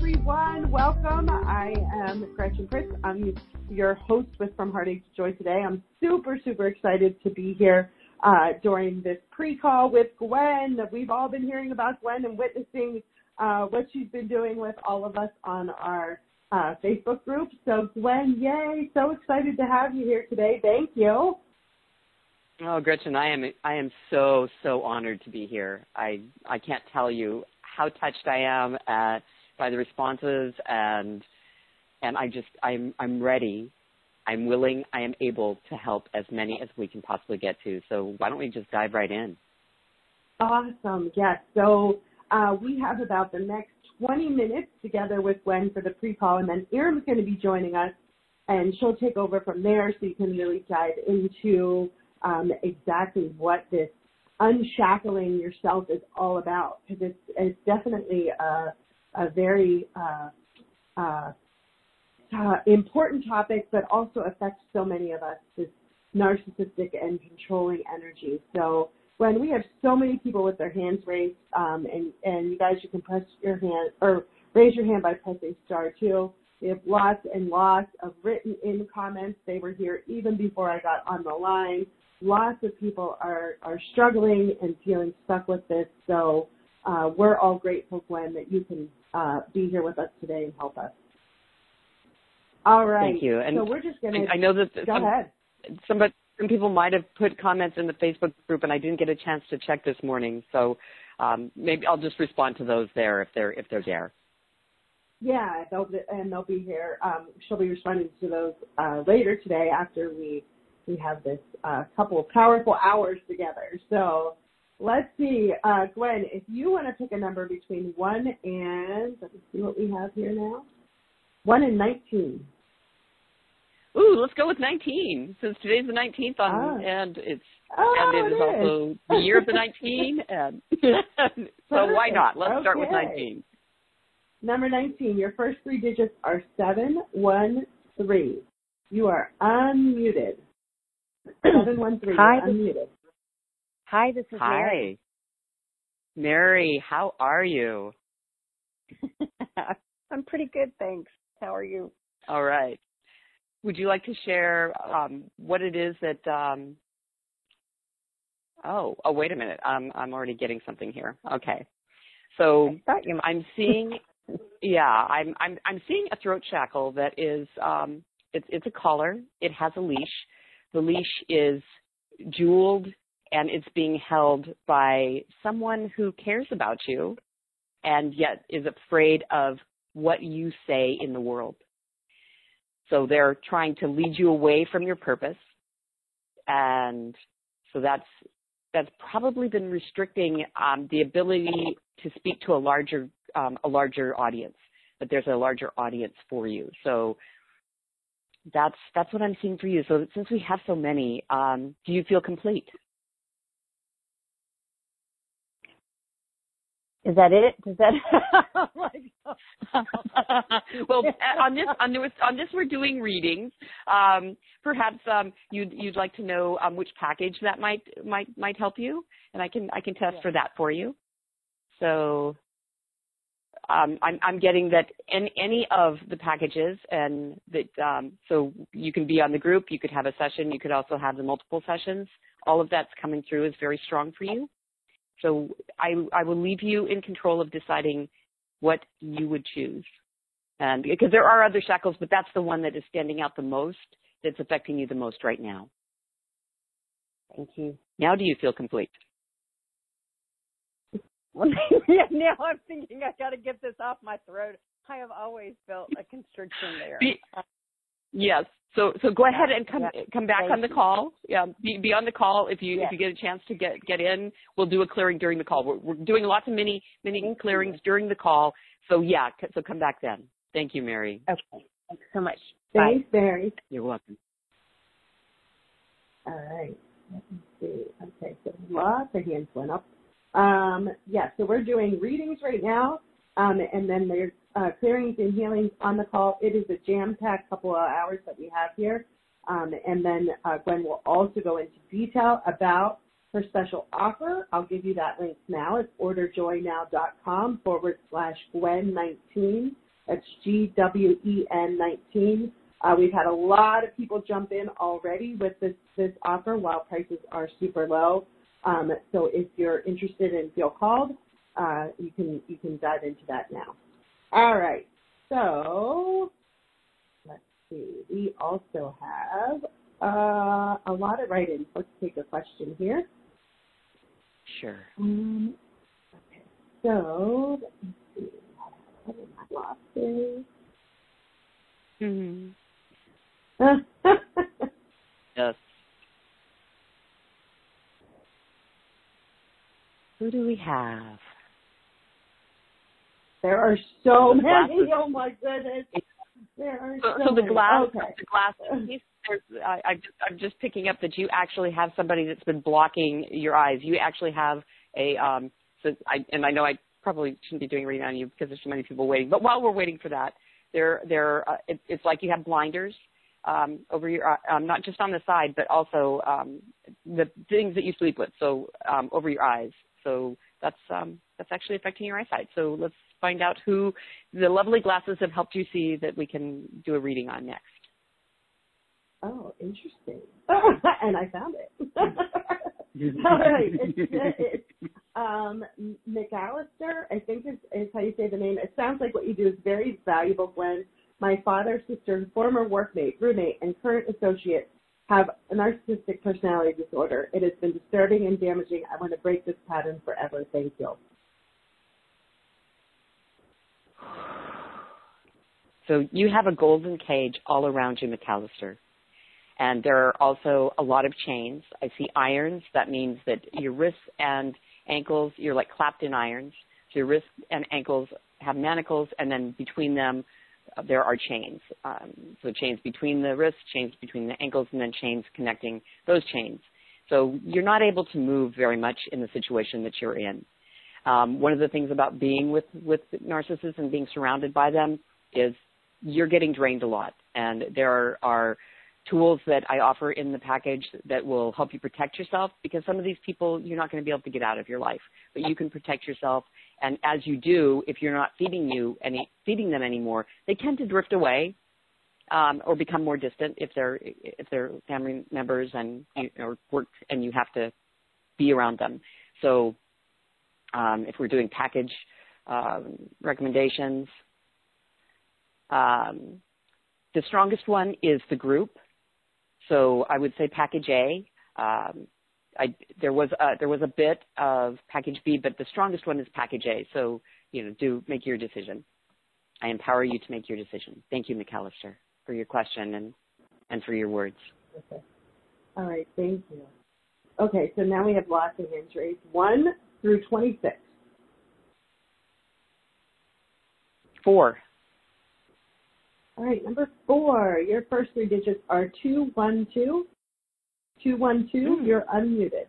everyone. Welcome. I am Gretchen Pritz. I'm your host with From Heartache to Joy today. I'm super excited to be here during this pre-call with Gwen. We've all been hearing about Gwen and witnessing what she's been doing with all of us on our Facebook group. So Gwen, yay, so excited to have you here today. Thank you. Oh, Gretchen, I am so honored to be here. I can't tell you how touched I am by the responses, and I'm ready, I'm willing, I am able to help as many as we can possibly get to. So why don't we just dive right in? Awesome. Yes. So we have about the next 20 minutes together with Gwen for the pre-call, and then Irim's going to be joining us, and she'll take over from there so you can really dive into exactly what this unshackling yourself is all about, because it's definitely a very important topic, but also affects so many of us, this narcissistic and controlling energy. So when we have so many people with their hands raised, and you guys, you can press your hand or raise your hand by pressing *2. We have lots and lots of written in comments. They were here even before I got on the line. Lots of people are struggling and feeling stuck with this. So we're all grateful, Gwen, that you can be here with us today and help us. All right. Thank you. And so we're just going to. I know that go ahead. Some people might have put comments in the Facebook group, and I didn't get a chance to check this morning. So maybe I'll just respond to those there if they're there. Yeah, they'll be here. She'll be responding to those later today after we have this couple of powerful hours together. So let's see, Gwen, if you want to pick a number between 1 and, let me see what we have here now, 1 and 19. Ooh, let's go with 19, since today's the 19th, and it is also the year of the 19, and so why not? Let's start with 19. Number 19, your first three digits are 713. You are unmuted. 713, Hi, unmuted. Hi, this is Mary. Mary, how are you? I'm pretty good, thanks. How are you? All right. Would you like to share what it is that? Oh, wait a minute. I'm already getting something here. Okay. So I'm seeing. Yeah, I'm seeing a throat shackle that is. It's a collar. It has a leash. The leash is jeweled, and it's being held by someone who cares about you and yet is afraid of what you say in the world. So they're trying to lead you away from your purpose. And so that's probably been restricting the ability to speak to a larger audience, but there's a larger audience for you. So that's what I'm seeing for you. So since we have so many, do you feel complete? Is that it? Does that? Well, on this we're doing readings. Perhaps you'd like to know which package that might help you, and I can test for that for you. So I'm getting that any of the packages, and that so you can be on the group, you could have a session, you could also have the multiple sessions. All of that's coming through is very strong for you. So I will leave you in control of deciding what you would choose. And because there are other shackles, but that's the one that is standing out the most, that's affecting you the most right now. Thank you. Now do you feel complete? Now I'm thinking I got to get this off my throat. I have always felt a constriction there. Yes. So go ahead and come back on the call. Yeah, be on the call if you get a chance to get in. We'll do a clearing during the call. We're doing lots of mini clearings during the call. So so come back then. Thank you, Mary. Okay. Thanks so much. Thanks, Bye. Mary. You're welcome. All right. Let me see. Okay, so lots of hands went up. So we're doing readings right now, and then there's clearings and healings on the call. It is a jam-packed couple of hours that we have here, and then Gwen will also go into detail about her special offer. I'll give you that link now. It's orderjoynow.com/Gwen19. That's GWEN19. We've had a lot of people jump in already with this offer while prices are super low. So if you're interested and feel called, you can dive into that now. All right. So let's see. We also have a lot of write-ins. Let's take a question here. Sure. Okay. So let me see. What am I lost in? Yes. Who do we have? There are so many. Oh my goodness. There are so the many. glass, Okay. the glass piece. I'm just picking up that you actually have somebody that's been blocking your eyes. You actually have a and I know I probably shouldn't be doing reading on you because there's so many people waiting. But while we're waiting for that, it's like you have blinders over your not just on the side, but also the things that you sleep with. So over your eyes. So that's actually affecting your eyesight. So let's find out who the lovely glasses have helped you see that we can do a reading on next. Oh, interesting. And I found it. All right. It's McAllister, I think is how you say the name. It sounds like what you do is very valuable, Glenn. My father, sister, former workmate, roommate, and current associate have a narcissistic personality disorder. It has been disturbing and damaging. I want to break this pattern forever. Thank you. So you have a golden cage all around you, McAllister. And there are also a lot of chains. I see irons. That means that your wrists and ankles, you're like clapped in irons. So your wrists and ankles have manacles, and then between them, there are chains. So chains between the wrists, chains between the ankles, and then chains connecting those chains. So you're not able to move very much in the situation that you're in. One of the things about being with narcissists and being surrounded by them is you're getting drained a lot. And there are tools that I offer in the package that will help you protect yourself, because some of these people you're not going to be able to get out of your life, but you can protect yourself. And as you do, if you're not feeding them anymore, they tend to drift away or become more distant if they're family members and work and you have to be around them. So if we're doing package recommendations, the strongest one is the group. So I would say package A. There was a bit of package B, but the strongest one is package A. So do make your decision. I empower you to make your decision. Thank you, McAllister, for your question and for your words. Okay. All right. Thank you. Okay. So now we have lots of hands raised. 1 through 26. 4. All right, number 4, your first 3 digits are 212. 212, you're unmuted.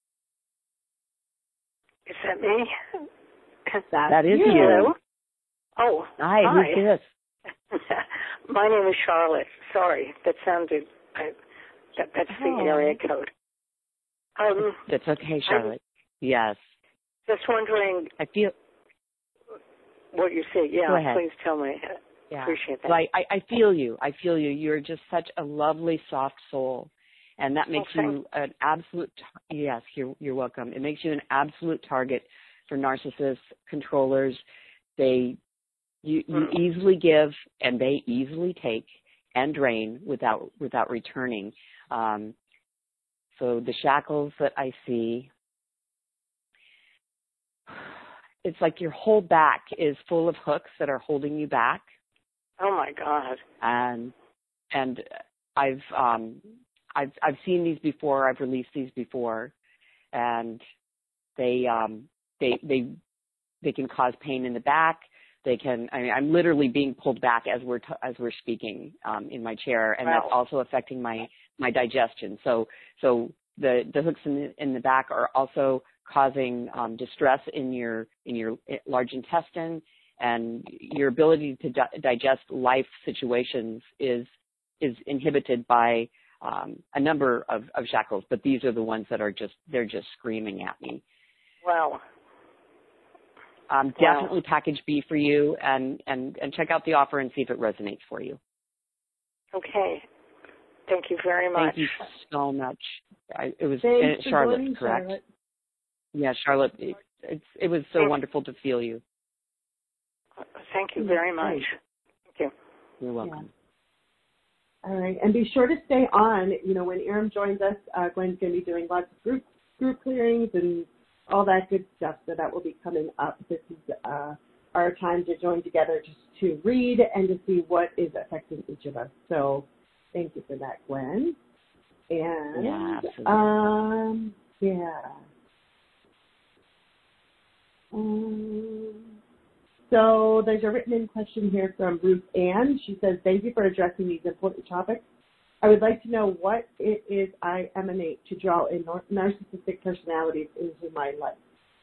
Is that me? That is you. Hello? Oh, hi. Who's this? My name is Charlotte. Sorry, that sounded, that's the area code. That's okay, Charlotte. Yes. Just wondering I feel what you say. Yeah, Go ahead. Please tell me. Yeah. Appreciate that. So I feel you. I feel you. You're just such a lovely, soft soul. And that makes you an absolute, yes, you're welcome. It makes you an absolute target for narcissists, controllers. You easily give and they easily take and drain without returning. So the shackles that I see, it's like your whole back is full of hooks that are holding you back. Oh my God. And I've seen these before. I've released these before, and they can cause pain in the back. They can. I'm literally being pulled back as we're speaking in my chair, and Wow. that's also affecting my digestion. So the hooks in the back are also causing distress in your large intestine, and your ability to digest life situations is inhibited by a number of shackles, but these are the ones that they're just screaming at me. Wow. Definitely package B for you, and check out the offer and see if it resonates for you. Okay. Thank you very much. Thank you so much. It was Charlotte, correct? Charlotte. Yeah, Charlotte. It was so wonderful to feel you. Thank you very much. Thank you. You're welcome. Yeah. All right, and be sure to stay on. You know, when Iram joins us, Gwen's going to be doing lots of group clearings and all that good stuff. So that will be coming up. This is our time to join together just to read and to see what is affecting each of us. So thank you for that, Gwen. And yeah, absolutely. So there's a written-in question here from Ruth Ann. She says, thank you for addressing these important topics. I would like to know what it is I emanate to draw in narcissistic personalities into my life.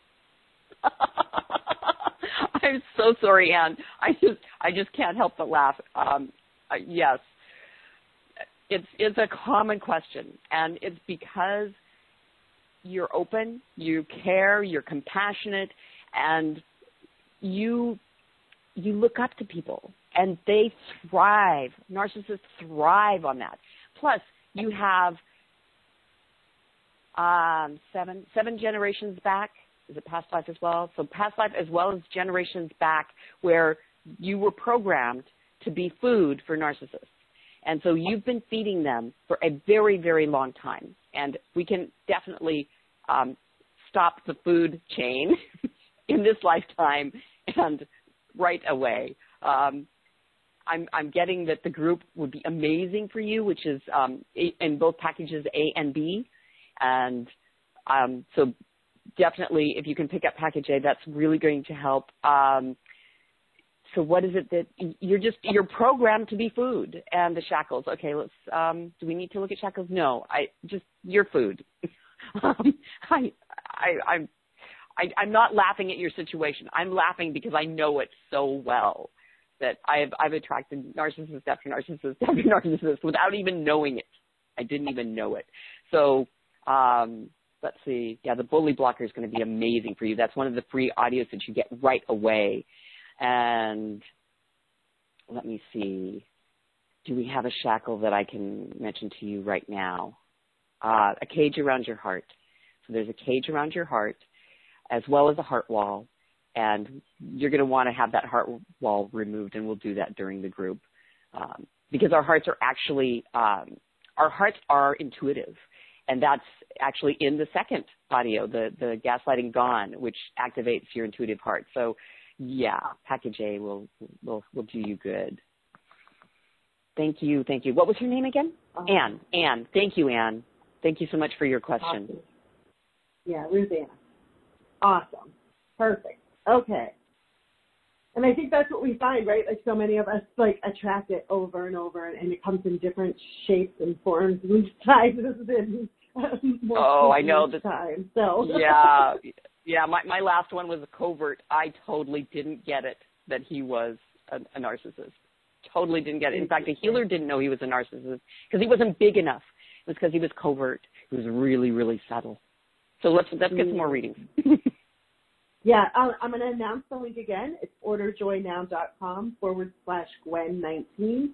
I'm so sorry, Ann. I just can't help but laugh. Yes, it's a common question, and it's because you're open, you care, you're compassionate, and you look up to people, and they thrive. Narcissists thrive on that. Plus, you have seven generations back. Is it past life as well? So past life as well as generations back, where you were programmed to be food for narcissists. And so you've been feeding them for a very, very long time. And we can definitely stop the food chain in this lifetime and right away. I'm getting that the group would be amazing for you, which is in both packages A and B. And so definitely, if you can pick up package A, that's really going to help. So what is it that you're programmed to be food and the shackles? Okay, let's, do we need to look at shackles? No, you're food. I'm not laughing at your situation. I'm laughing because I know it so well that I've attracted narcissist after narcissist after narcissist without even knowing it. I didn't even know it. So let's see. Yeah, the bully blocker is going to be amazing for you. That's one of the free audios that you get right away. And let me see. Do we have a shackle that I can mention to you right now? A cage around your heart. So there's a cage around your heart as well as a heart wall. And you're going to want to have that heart wall removed, and we'll do that during the group. Because our hearts are actually, our hearts are intuitive. And that's actually in the second audio, the gaslighting gone, which activates your intuitive heart. So, yeah, package A will do you good. Thank you. What was your name again? Anne. Thank you, Anne. Thank you so much for your question. Awesome. Yeah, Ruth Ann. Awesome. Perfect. Okay. And I think that's what we find, right? Like so many of us attract it over and over, and it comes in different shapes and forms and sizes and more I know that time. So yeah. My last one was a covert. I totally didn't get it that he was a narcissist. Totally didn't get it. In fact, a healer didn't know he was a narcissist because he wasn't big enough. It was because he was covert. He was really, really subtle. So let's get some more readings. Yeah, I'm going to announce the link again. It's orderjoynow.com/Gwen19,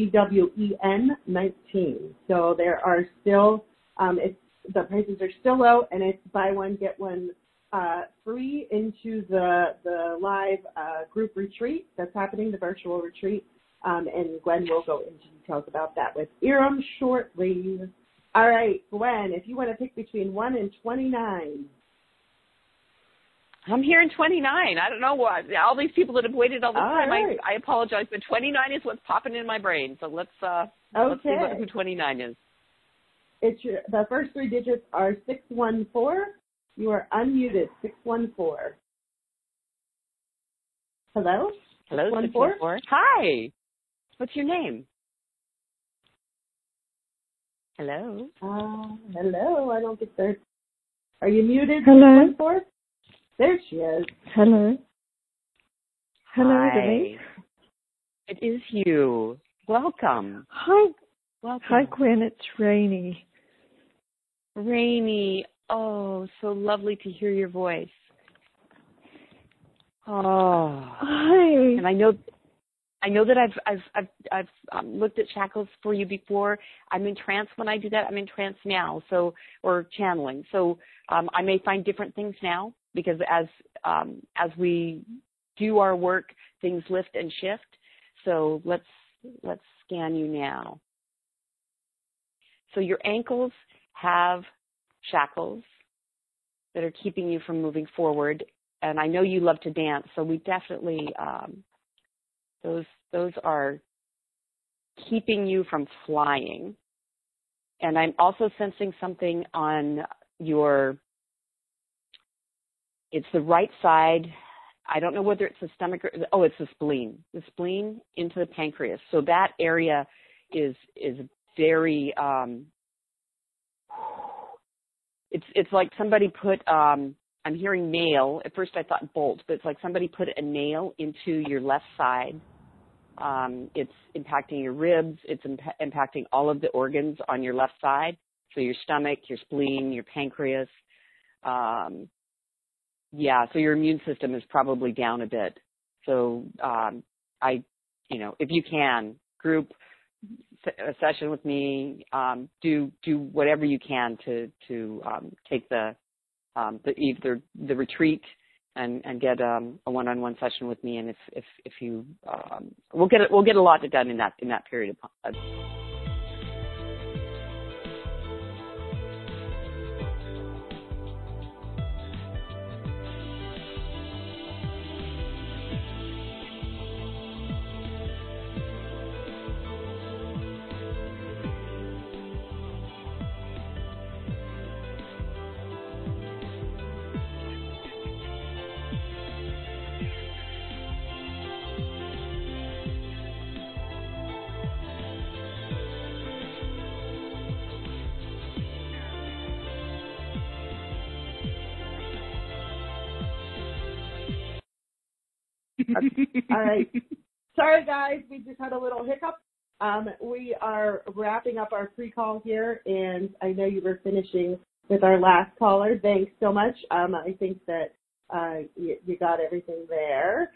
GWEN19. So there are still, the prices are still low, and it's buy one, get one free into the live group retreat that's happening, the virtual retreat. And Gwen will go into details about that with Iram shortly. All right, Gwen, if you want to pick between 1 and 29. I'm here in 29. I don't know what. All these people that have waited all this time, right. I apologize, but 29 is what's popping in my brain. So let's see who 29 is. The first three digits are 614. You are unmuted, 614. Hello? Hello, 614? Hi. What's your name? Hello? Hello. I don't get there. Are you muted? Hello. 614? There she is. Hello. Hello, Hi. Denise. It is you. Welcome. Hi. Welcome. Hi, Gwen. It's Rainey. Rainey. Oh, so lovely to hear your voice. Oh. Hi. And I know that I've looked at shackles for you before. I'm in trance when I do that. I'm in trance now, or channeling. So I may find different things now because as we do our work, things lift and shift. So let's scan you now. So your ankles have shackles that are keeping you from moving forward. And I know you love to dance, so we definitely those are keeping you from flying. And I'm also sensing something on it's the right side. I don't know whether it's the stomach or, it's the spleen into the pancreas. So that area is very, it's like somebody put, I'm hearing nail. At first I thought bolt, but it's like somebody put a nail into your left side. It's impacting your ribs. It's impacting all of the organs on your left side. So your stomach, your spleen, your pancreas. So your immune system is probably down a bit. So if you can, group a session with me, do whatever you can to take either the retreat and get a one-on-one session with me. And if you we'll get a lot done in that period of time. All right. Sorry, guys. We just had a little hiccup. We are wrapping up our pre-call here, and I know you were finishing with our last caller. Thanks so much. I think that you got everything there.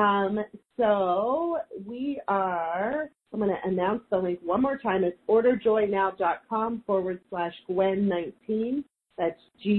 So I'm going to announce the link one more time. It's orderjoynow.com/Gwen19. That's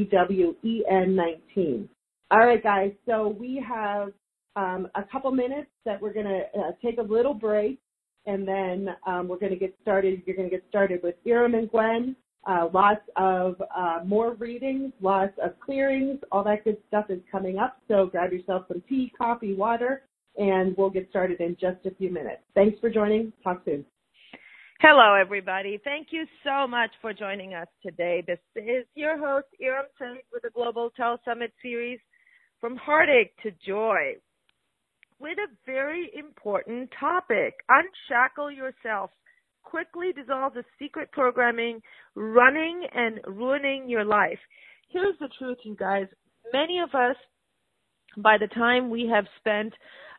GWEN19. All right, guys. So we have a couple minutes that we're going to take a little break, and then we're going to get started. You're going to get started with Iram and Gwen. Lots of more readings, lots of clearings, all that good stuff is coming up. So grab yourself some tea, coffee, water, and we'll get started in just a few minutes. Thanks for joining. Talk soon. Hello, everybody. Thank you so much for joining us today. This is your host, Iram Said, with the Global Tell Summit series, From Heartache to Joy, with a very important topic: unshackle yourself. Quickly dissolve the secret programming running and ruining your life. Here's the truth, you guys. Many of us, by the time we have spent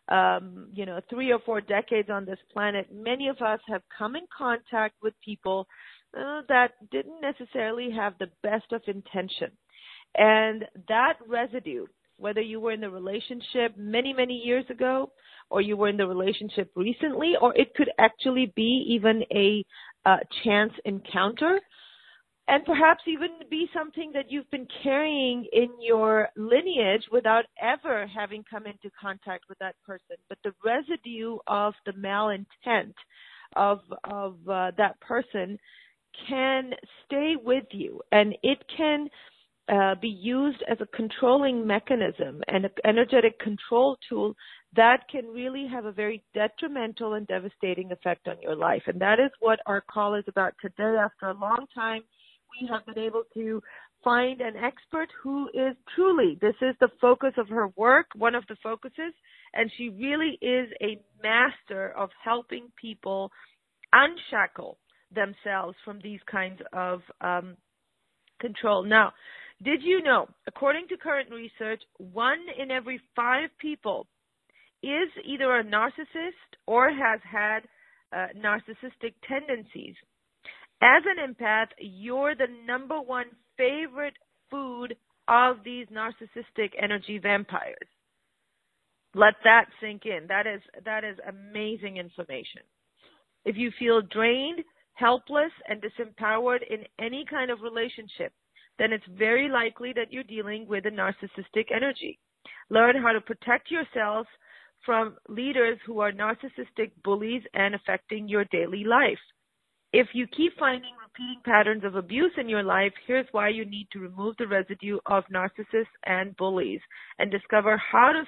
3 or 4 decades on this planet, many of us have come in contact with people that didn't necessarily have the best of intention. And that residue, whether you were in the relationship many, many years ago, or you were in the relationship recently, or it could actually be even a chance encounter, and perhaps even be something that you've been carrying in your lineage without ever having come into contact with that person. But the residue of the malintent of that person can stay with you, and it can be used as a controlling mechanism and an energetic control tool that can really have a very detrimental and devastating effect on your life. And that is what our call is about today. After a long time, we have been able to find an expert who is truly, this is the focus of her work, one of the focuses, and she really is a master of helping people unshackle themselves from these kinds of control. Now, did you know, according to current research, 1 in every 5 people is either a narcissist or has had narcissistic tendencies? As an empath, you're the number 1 favorite food of these narcissistic energy vampires. Let that sink in. That is amazing information. If you feel drained, helpless, and disempowered in any kind of relationship, then it's very likely that you're dealing with a narcissistic energy. Learn how to protect yourselves from leaders who are narcissistic bullies and affecting your daily life. If you keep finding repeating patterns of abuse in your life, here's why you need to remove the residue of narcissists and bullies and discover how to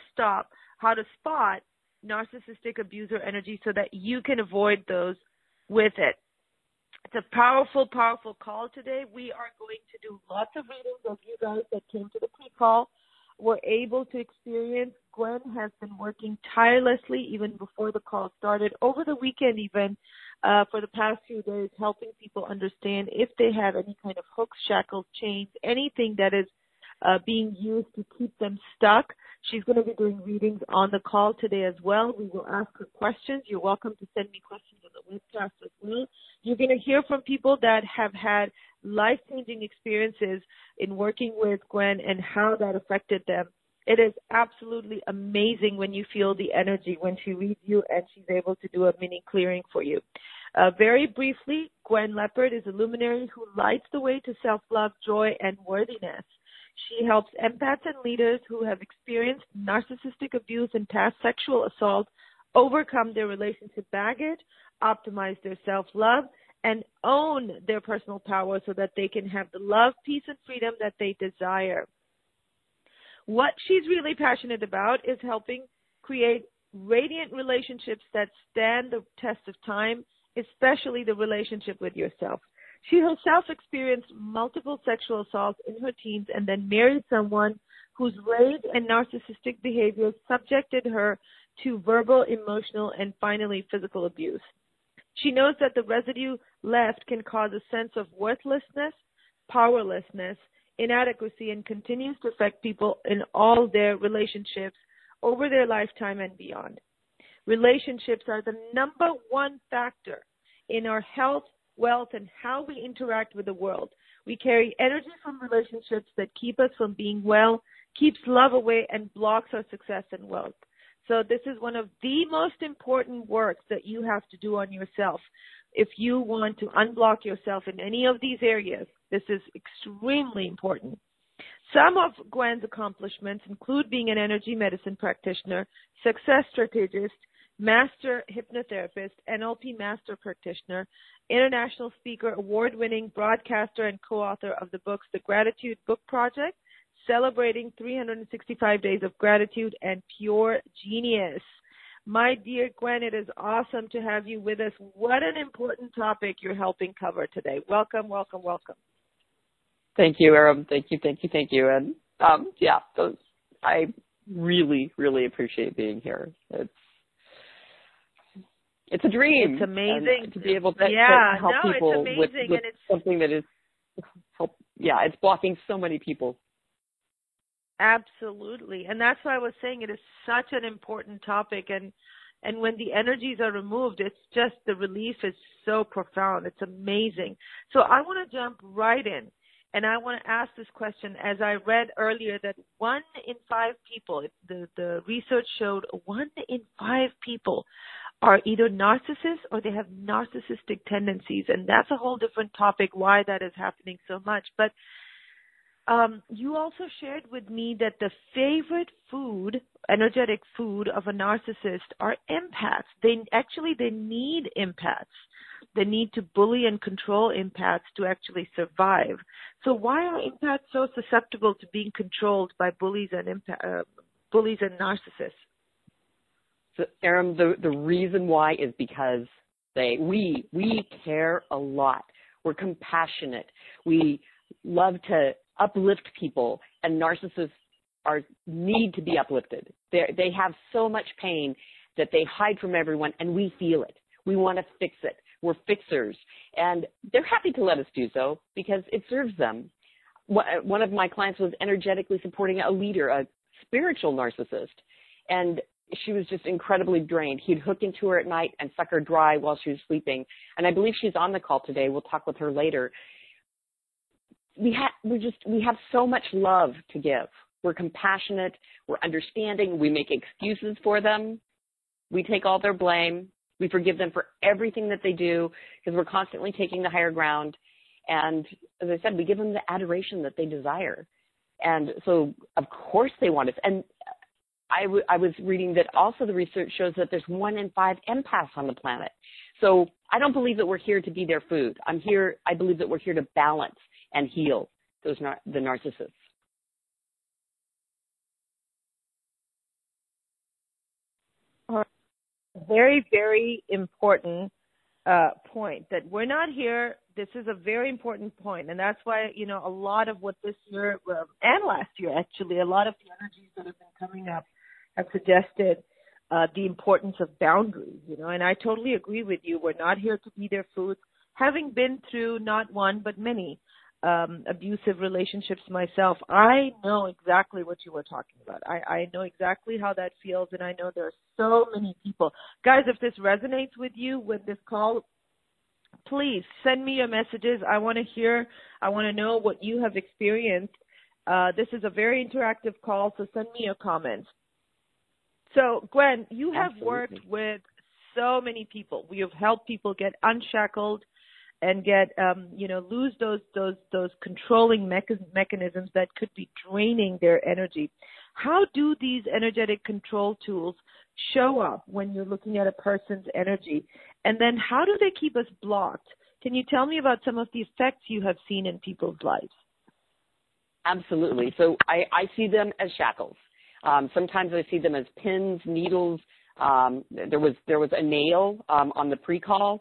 spot narcissistic abuser energy so that you can avoid those with it. It's a powerful, powerful call today. We are going to do lots of readings of you guys that came to the pre-call were able to experience. Gwen has been working tirelessly even before the call started, over the weekend even, for the past few days, helping people understand if they have any kind of hooks, shackles, chains, anything that is being used to keep them stuck. She's going to be doing readings on the call today as well. We will ask her questions. You're welcome to send me questions on the webcast as well. You're going to hear from people that have had life-changing experiences in working with Gwen and how that affected them. It is absolutely amazing when you feel the energy when she reads you and she's able to do a mini clearing for you. Very briefly, Gwen Leopard is a luminary who lights the way to self-love, joy, and worthiness. She helps empaths and leaders who have experienced narcissistic abuse and past sexual assault overcome their relationship baggage, optimize their self-love, and own their personal power so that they can have the love, peace, and freedom that they desire. What she's really passionate about is helping create radiant relationships that stand the test of time, especially the relationship with yourself. She herself experienced multiple sexual assaults in her teens and then married someone whose rage and narcissistic behavior subjected her to verbal, emotional, and finally physical abuse. She knows that the residue left can cause a sense of worthlessness, powerlessness, inadequacy, and continues to affect people in all their relationships over their lifetime and beyond. Relationships are the number one factor in our health, wealth, and how we interact with the world. We carry energy from relationships that keep us from being well, keeps love away, and blocks our success and wealth. So this is one of the most important works that you have to do on yourself. If you want to unblock yourself in any of these areas, this is extremely important. Some of Gwen's accomplishments include being an energy medicine practitioner, success strategist, master hypnotherapist, NLP master practitioner, international speaker, award-winning broadcaster, and co-author of the books The Gratitude Book Project, Celebrating 365 Days of Gratitude, and Pure Genius. My dear Gwen, it is awesome to have you with us. What an important topic you're helping cover today. Welcome, welcome, welcome. Thank you, Aram. Thank you. And I really, really appreciate being here. It's a dream. It's amazing to be able to help people with something that is it's blocking so many people. Absolutely. And that's why I was saying it is such an important topic. And when the energies are removed, it's just the relief is so profound. It's amazing. So I want to jump right in. And I want to ask this question. As I read earlier that 1 in 5 people, the research showed 1 in 5 people are either narcissists or they have narcissistic tendencies. And that's a whole different topic, why that is happening so much. But you also shared with me that the favorite food, energetic food of a narcissist are empaths. They need empaths. They need to bully and control empaths to actually survive. So why are empaths so susceptible to being controlled by bullies and narcissists? So, Aram, the reason why is because we care a lot. We're compassionate. We love to uplift people, and narcissists need to be uplifted. They have so much pain that they hide from everyone, and we feel it. We want to fix it. We're fixers, and they're happy to let us do so because it serves them. One of my clients was energetically supporting a leader, a spiritual narcissist, and she was just incredibly drained. He'd hook into her at night and suck her dry while she was sleeping, and I believe she's on the call today. We'll talk with her later. We have so much love to give. We're compassionate. We're understanding. We make excuses for them. We take all their blame. We forgive them for everything that they do because we're constantly taking the higher ground. And as I said, we give them the adoration that they desire. And so, of course, they want us. And I was reading that also the research shows that there's 1 in 5 empaths on the planet. So I don't believe that we're here to be their food. I believe that we're here to balance and heal the narcissists. Very, very important point that we're not here. This is a very important point, and that's why, a lot of what this year and last year, actually, a lot of the energies that have been coming up have suggested the importance of boundaries, and I totally agree with you. We're not here to be their food. Having been through not one but many abusive relationships myself, I know exactly what you were talking about. I know exactly how that feels, and I know there are so many people. Guys, if this resonates with you with this call, please send me your messages. I want to hear, I want to know what you have experienced. This is a very interactive call, so send me your comments. So, Gwen, you have worked with so many people. We have helped people get unshackled and get, lose those controlling mechanisms that could be draining their energy. How do these energetic control tools show up when you're looking at a person's energy? And then how do they keep us blocked? Can you tell me about some of the effects you have seen in people's lives? Absolutely. So I see them as shackles. Sometimes I see them as pins, needles. There was a nail on the pre-call.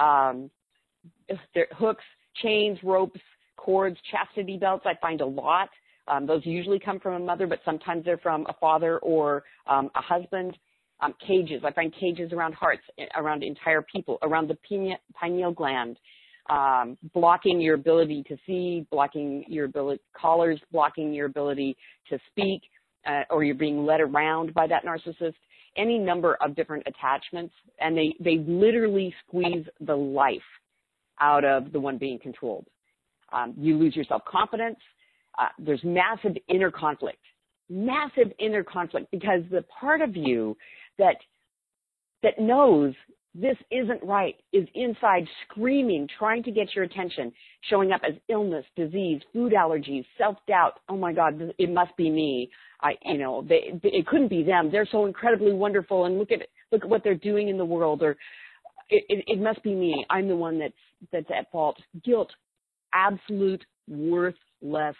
Hooks, chains, ropes, cords, chastity belts. I find a lot. Those usually come from a mother, but sometimes they're from a father or a husband. Cages. I find cages around hearts, around entire people, around the pineal gland, blocking your ability to see, blocking your ability, collars blocking your ability to speak, or you're being led around by that narcissist. Any number of different attachments, and they literally squeeze the life out of the one being controlled. You lose your self-confidence. There's massive inner conflict because the part of you that knows this isn't right is inside screaming, trying to get your attention, showing up as illness, disease, food allergies, self-doubt. Oh my God, it must be me. It couldn't be them. They're so incredibly wonderful, and look at what they're doing in the world. Or it must be me. I'm the one that's at fault. Guilt, absolute worthlessness.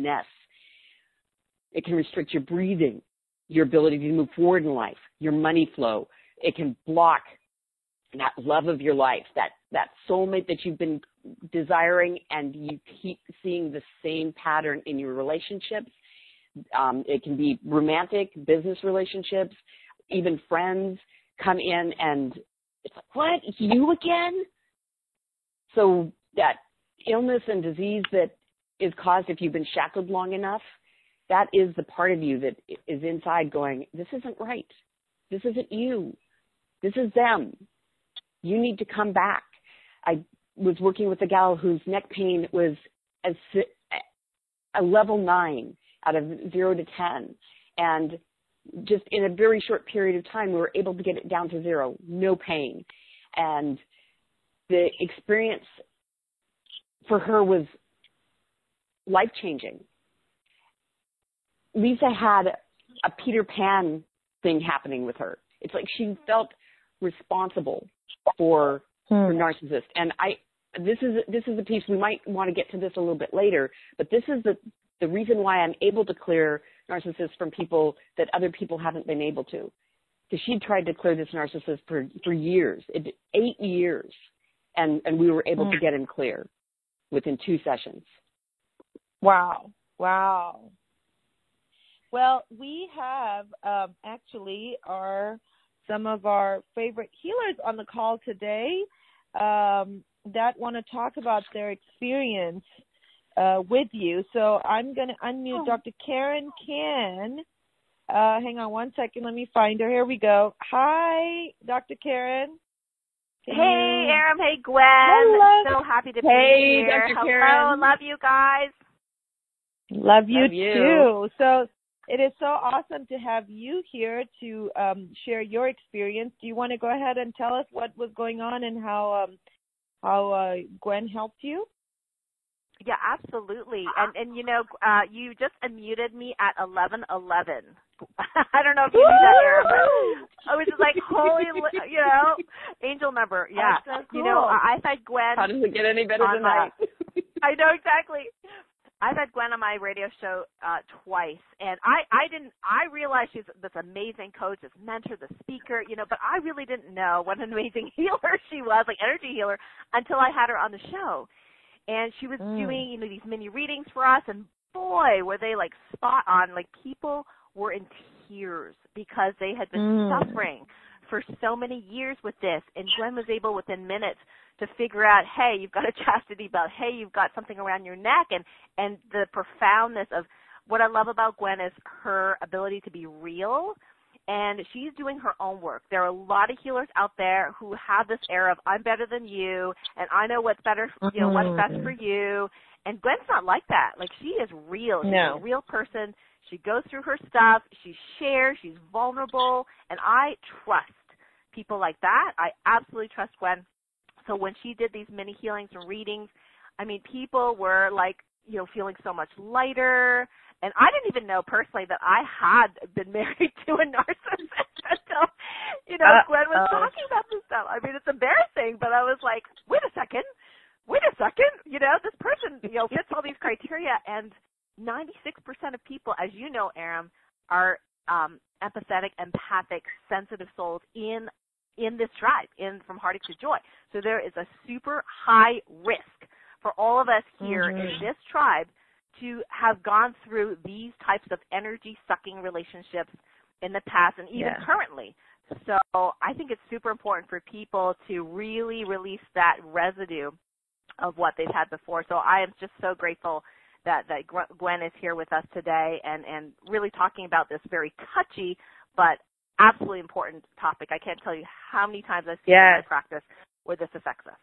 It can restrict your breathing, your ability to move forward in life, your money flow. It can block that love of your life, that soulmate that you've been desiring, and you keep seeing the same pattern in your relationships. It can be romantic, business relationships, even friends come in and it's like, what, you again? So that illness and disease that is caused if you've been shackled long enough, that is the part of you that is inside going, this isn't right. This isn't you. This is them. You need to come back. I was working with a gal whose neck pain was a level 9 out of 0 to 10. And just in a very short period of time, we were able to get it down to 0, no pain. And the experience for her was life-changing. Lisa had a Peter Pan thing happening with her. It's like she felt responsible for her narcissist. And this is a piece, we might want to get to this a little bit later, but this is the reason why I'm able to clear narcissists from people that other people haven't been able to. Because she tried to clear this narcissist for years, 8 years, and we were able to get him clear within 2 sessions. Wow. Well, we have actually some of our favorite healers on the call today that want to talk about their experience with you. So I'm going to unmute Dr. Karen Kan. Hang on one second. Let me find her. Here we go. Hi, Dr. Karen. Hey, Aram. Hey, Gwen. Hello. So happy to be here. Hey, Dr. Karen. Hello. Love you guys. Love you too. So it is so awesome to have you here to share your experience. Do you want to go ahead and tell us what was going on and how Gwen helped you? Yeah, absolutely. And you know, you just unmuted me at 11:11. I don't know if you knew that, Erin, but I was just like, holy, you know, angel number. Yeah. That's so cool. You know, I've had Gwen. How does it get any better than that? I know exactly. I've had Gwen on my radio show twice, and I realized she's this amazing coach, this mentor, the speaker, you know, but I really didn't know what an amazing healer she was, like energy healer, until I had her on the show. And she was doing, you know, these mini readings for us, and boy, were they like spot on. Like people were in tears because they had been suffering for so many years with this, and Gwen was able within minutes to figure out, hey, you've got a chastity belt, hey, you've got something around your neck, and the profoundness of what I love about Gwen is her ability to be real, and she's doing her own work. There are a lot of healers out there who have this air of I'm better than you, and I know what's better, you know, what's best for you, and Gwen's not like that. Like, she is real. She's a real person. She goes through her stuff. She shares. She's vulnerable, and I trust people like that. I absolutely trust Gwen. So when she did these mini healings and readings, I mean, people were like, you know, feeling so much lighter. And I didn't even know personally that I had been married to a narcissist until, you know, Gwen was talking about this stuff. I mean, it's embarrassing, but I was like, wait a second. You know, this person, you know, fits all these criteria. And 96% of people, as you know, Aram, are empathetic, empathic, sensitive souls in this tribe, from Heartache to Joy. So there is a super high risk for all of us here in this tribe to have gone through these types of energy-sucking relationships in the past and even currently. So I think it's super important for people to really release that residue of what they've had before. So I am just so grateful that Gwen is here with us today and really talking about this very touchy but absolutely important topic. I can't tell you how many times I've seen in my practice where this affects us.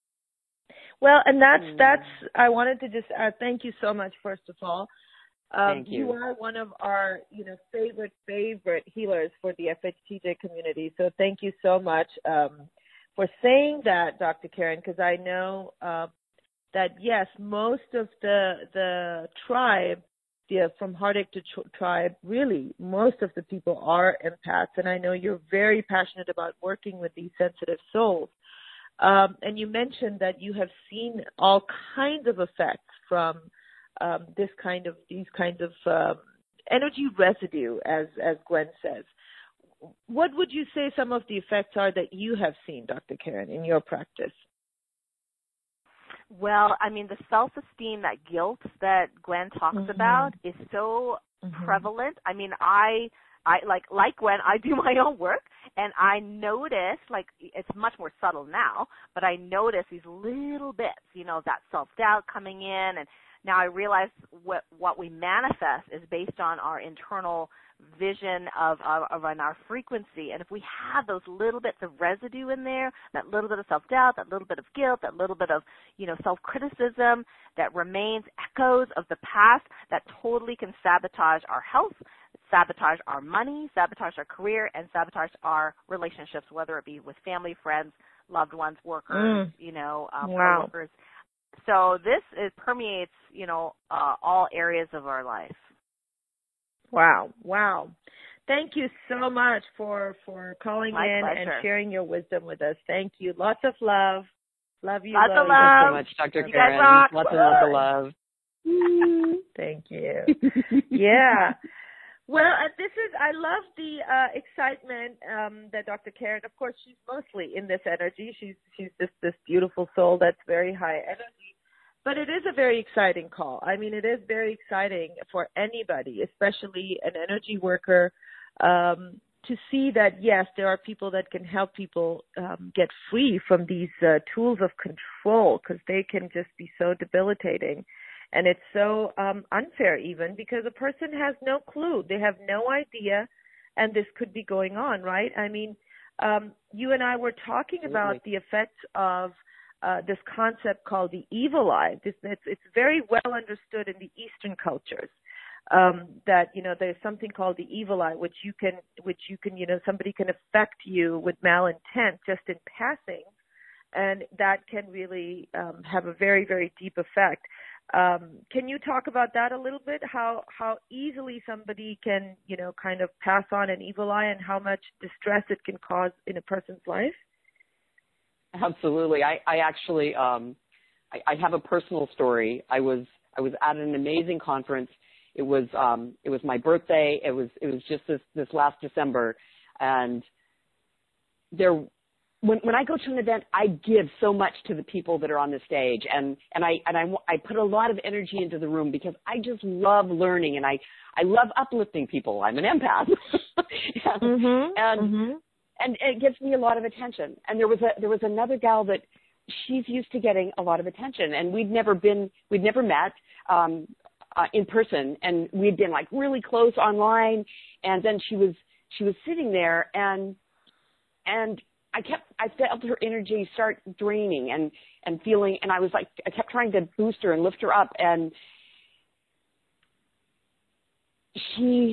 Well, and that's I wanted to just thank you so much, first of all. Thank you. You are one of our, you know, favorite healers for the FHTJ community. So thank you so much for saying that, Dr. Karen, because I know that, yes, most of the tribe, from Heartache to Tribe, really, most of the people are empaths. And I know you're very passionate about working with these sensitive souls. And you mentioned that you have seen all kinds of effects from these kinds of energy residue, as Gwen says. What would you say some of the effects are that you have seen, Dr. Karen, in your practice? Well, I mean, the self-esteem, that guilt that Gwen talks about is so prevalent. I mean, I like Gwen, I do my own work, and I notice, like, it's much more subtle now, but I notice these little bits, you know, that self-doubt coming in, and now I realize what we manifest is based on our internal vision of our frequency. And if we have those little bits of residue in there, that little bit of self-doubt, that little bit of guilt, that little bit of, you know, self-criticism that remains echoes of the past, that totally can sabotage our health, sabotage our money, sabotage our career, and sabotage our relationships, whether it be with family, friends, loved ones, workers, you know, co-workers. So this permeates, you know, all areas of our life. Wow. Thank you so much for calling My in pleasure. and sharing your wisdom with us. Thank you. Lots of love. Love you. Lots of love. Thanks so much, Dr. You Karen. guys rock. Lots of love. Thank you. Yeah. Well, I love the excitement that Dr. Karen, of course, she's mostly in this energy. She's just this beautiful soul that's very high energy. But it is a very exciting call. I mean, it is very exciting for anybody, especially an energy worker, to see that, yes, there are people that can help people get free from these tools of control, because they can just be so debilitating. And it's so unfair even, because a person has no clue. They have no idea, and this could be going on, right? I mean, you and I were talking about the effects of this concept called the evil eye. It's very well understood in the Eastern cultures. that, there's something called the evil eye, which you can, somebody can affect you with malintent just in passing. And that can really have a very, very deep effect. Can you talk about that a little bit? How easily somebody can, kind of pass on an evil eye and how much distress it can cause in a person's life? Absolutely. I actually I have a personal story. I was at an amazing conference. It was my birthday. It was just this last December, and when I go to an event, I give so much to the people that are on the stage, and I put a lot of energy into the room because I just love learning, and I love uplifting people. I'm an empath, and it gives me a lot of attention. And there was another gal that she's used to getting a lot of attention, and we'd never met in person, and we'd been like really close online. And then she was sitting there, and I felt her energy start draining and feeling, and I was like, I kept trying to boost her and lift her up, and she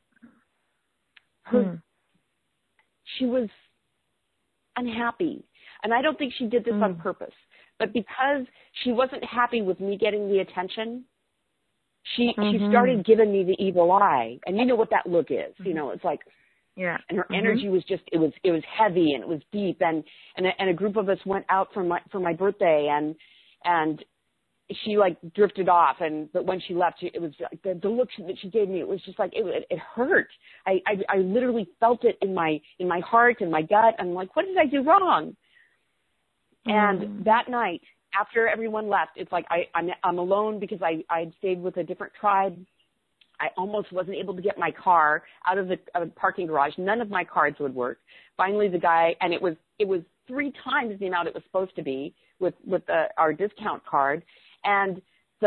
was unhappy. And I don't think she did this on purpose, but because she wasn't happy with me getting the attention, she started giving me the evil eye. And you know what that look is, it's like, yeah. And her energy was just, it was heavy and it was deep. And a group of us went out for my birthday, and she like drifted off. But when she left, it was like the look that she gave me, it was just like, it hurt. I literally felt it in my heart and my gut. I'm like, what did I do wrong? And that night, after everyone left, it's like I'm alone because I'd stayed with a different tribe. I almost wasn't able to get my car out of the parking garage. None of my cards would work. Finally, the guy, and it was 3 times the amount it was supposed to be with our discount card, and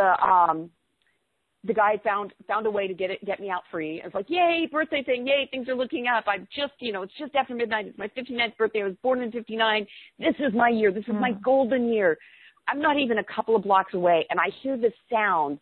the guy found a way to get me out free. It was like, yay, birthday thing, yay, things are looking up. I'm just, it's just after midnight. It's my 59th birthday. I was born in 59. This is my year. This is my golden year. I'm not even a couple of blocks away, and I hear this sound,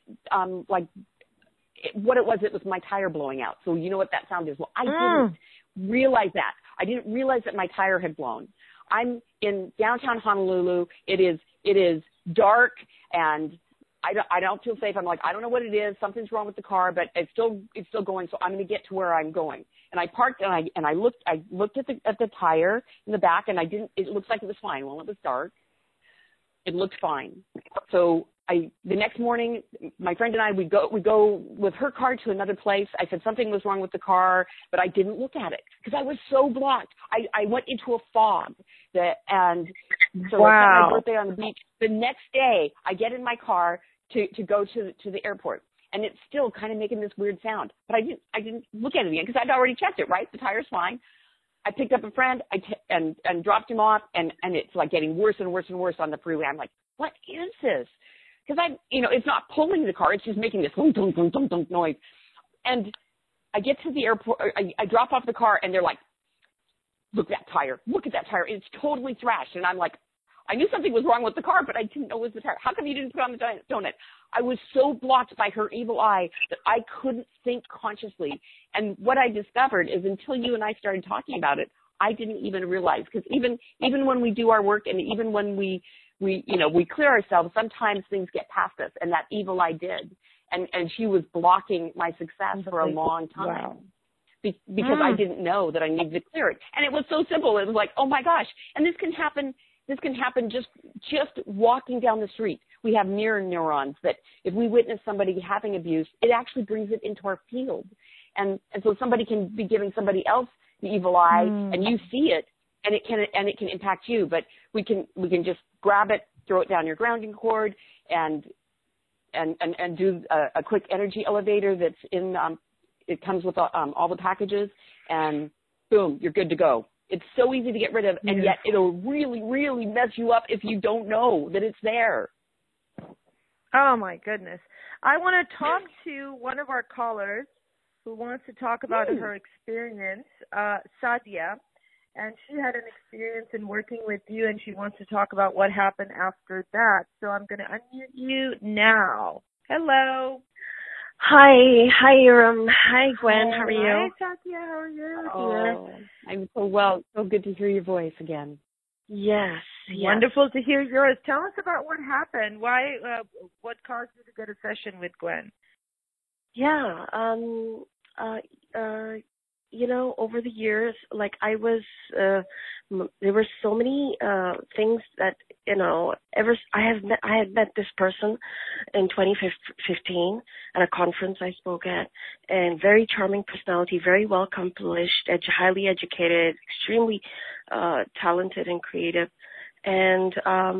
what it was my tire blowing out. So you know what that sound is? Well, I didn't realize that. I didn't realize that my tire had blown. I'm in downtown Honolulu. It is dark, and I don't feel safe. I'm like, I don't know what it is. Something's wrong with the car, but it's still going. So I'm going to get to where I'm going. And I parked, and I looked at the tire in the back, and it looks like it was fine. Well, it was dark. It looked fine. So the next morning, my friend and I, we go with her car to another place. I said something was wrong with the car, but I didn't look at it because I was so blocked. I went into a fog. And so I spent my birthday on the beach. The next day, I get in my car to go to the airport, and it's still kind of making this weird sound. But I didn't look at it again because I'd already checked it. Right, the tire's fine. I picked up a friend and dropped him off, and it's like getting worse and worse and worse on the freeway. I'm like, what is this? Because it's not pulling the car, it's just making this thunk, thunk, thunk, thunk, thunk noise. And I get to the airport, I drop off the car, and they're like, look at that tire, it's totally thrashed. And I'm like, I knew something was wrong with the car, but I didn't know it was the tire. How come you didn't put on the donut? I was so blocked by her evil eye that I couldn't think consciously. And what I discovered is until you and I started talking about it, I didn't even realize. Because even when we do our work, and even when we clear ourselves, sometimes things get past us, and that evil eye did. And she was blocking my success for a long time. Wow. Because I didn't know that I needed to clear it. And it was so simple. It was like, oh my gosh. And this can happen just walking down the street. We have mirror neurons that if we witness somebody having abuse, it actually brings it into our field. And so somebody can be giving somebody else the evil eye, and you see it, and it can impact you. But we can just grab it, throw it down your grounding cord, and do a quick energy elevator that's in. It comes with all the packages, and boom, you're good to go. It's so easy to get rid of, and yet it'll really, really mess you up if you don't know that it's there. Oh, my goodness. I want to talk to one of our callers who wants to talk about her experience, Sadia. And she had an experience in working with you, and she wants to talk about what happened after that. So I'm going to unmute you now. Hello. Hi, Iram. Hi, Gwen. How are you? Hi, Satya. How are you? Oh, I'm so well. So good to hear your voice again. Yes. Wonderful to hear yours. Tell us about what happened. Why? What caused you to get a session with Gwen? Yeah. Over the years, like I was, there were so many things that I had met this person in 2015 at a conference I spoke at, and very charming personality, very well accomplished, highly educated, extremely talented and creative, and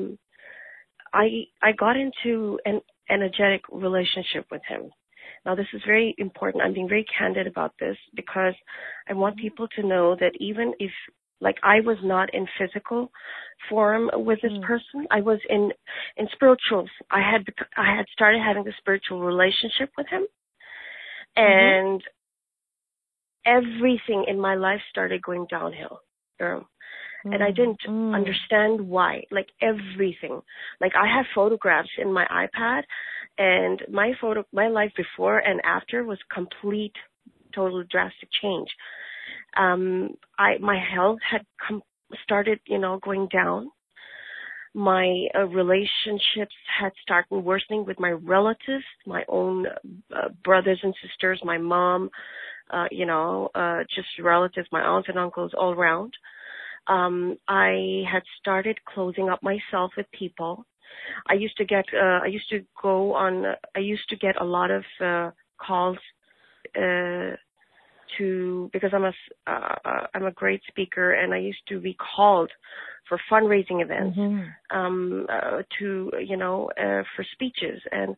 I got into an energetic relationship with him. Now, this is very important. I'm being very candid about this because I want people to know that even if, like, I was not in physical form with this person, I was in spiritual. I had started having a spiritual relationship with him, and everything in my life started going downhill. And I didn't understand why, like everything. Like I have photographs in my iPad, and my life before and after was complete, total drastic change. My health had started, going down. My relationships had started worsening with my relatives, my own brothers and sisters, my mom, just relatives, my aunts and uncles all around. I had started closing up myself with people. I used to get a lot of calls because I'm a great speaker, and I used to be called for fundraising events, for speeches, and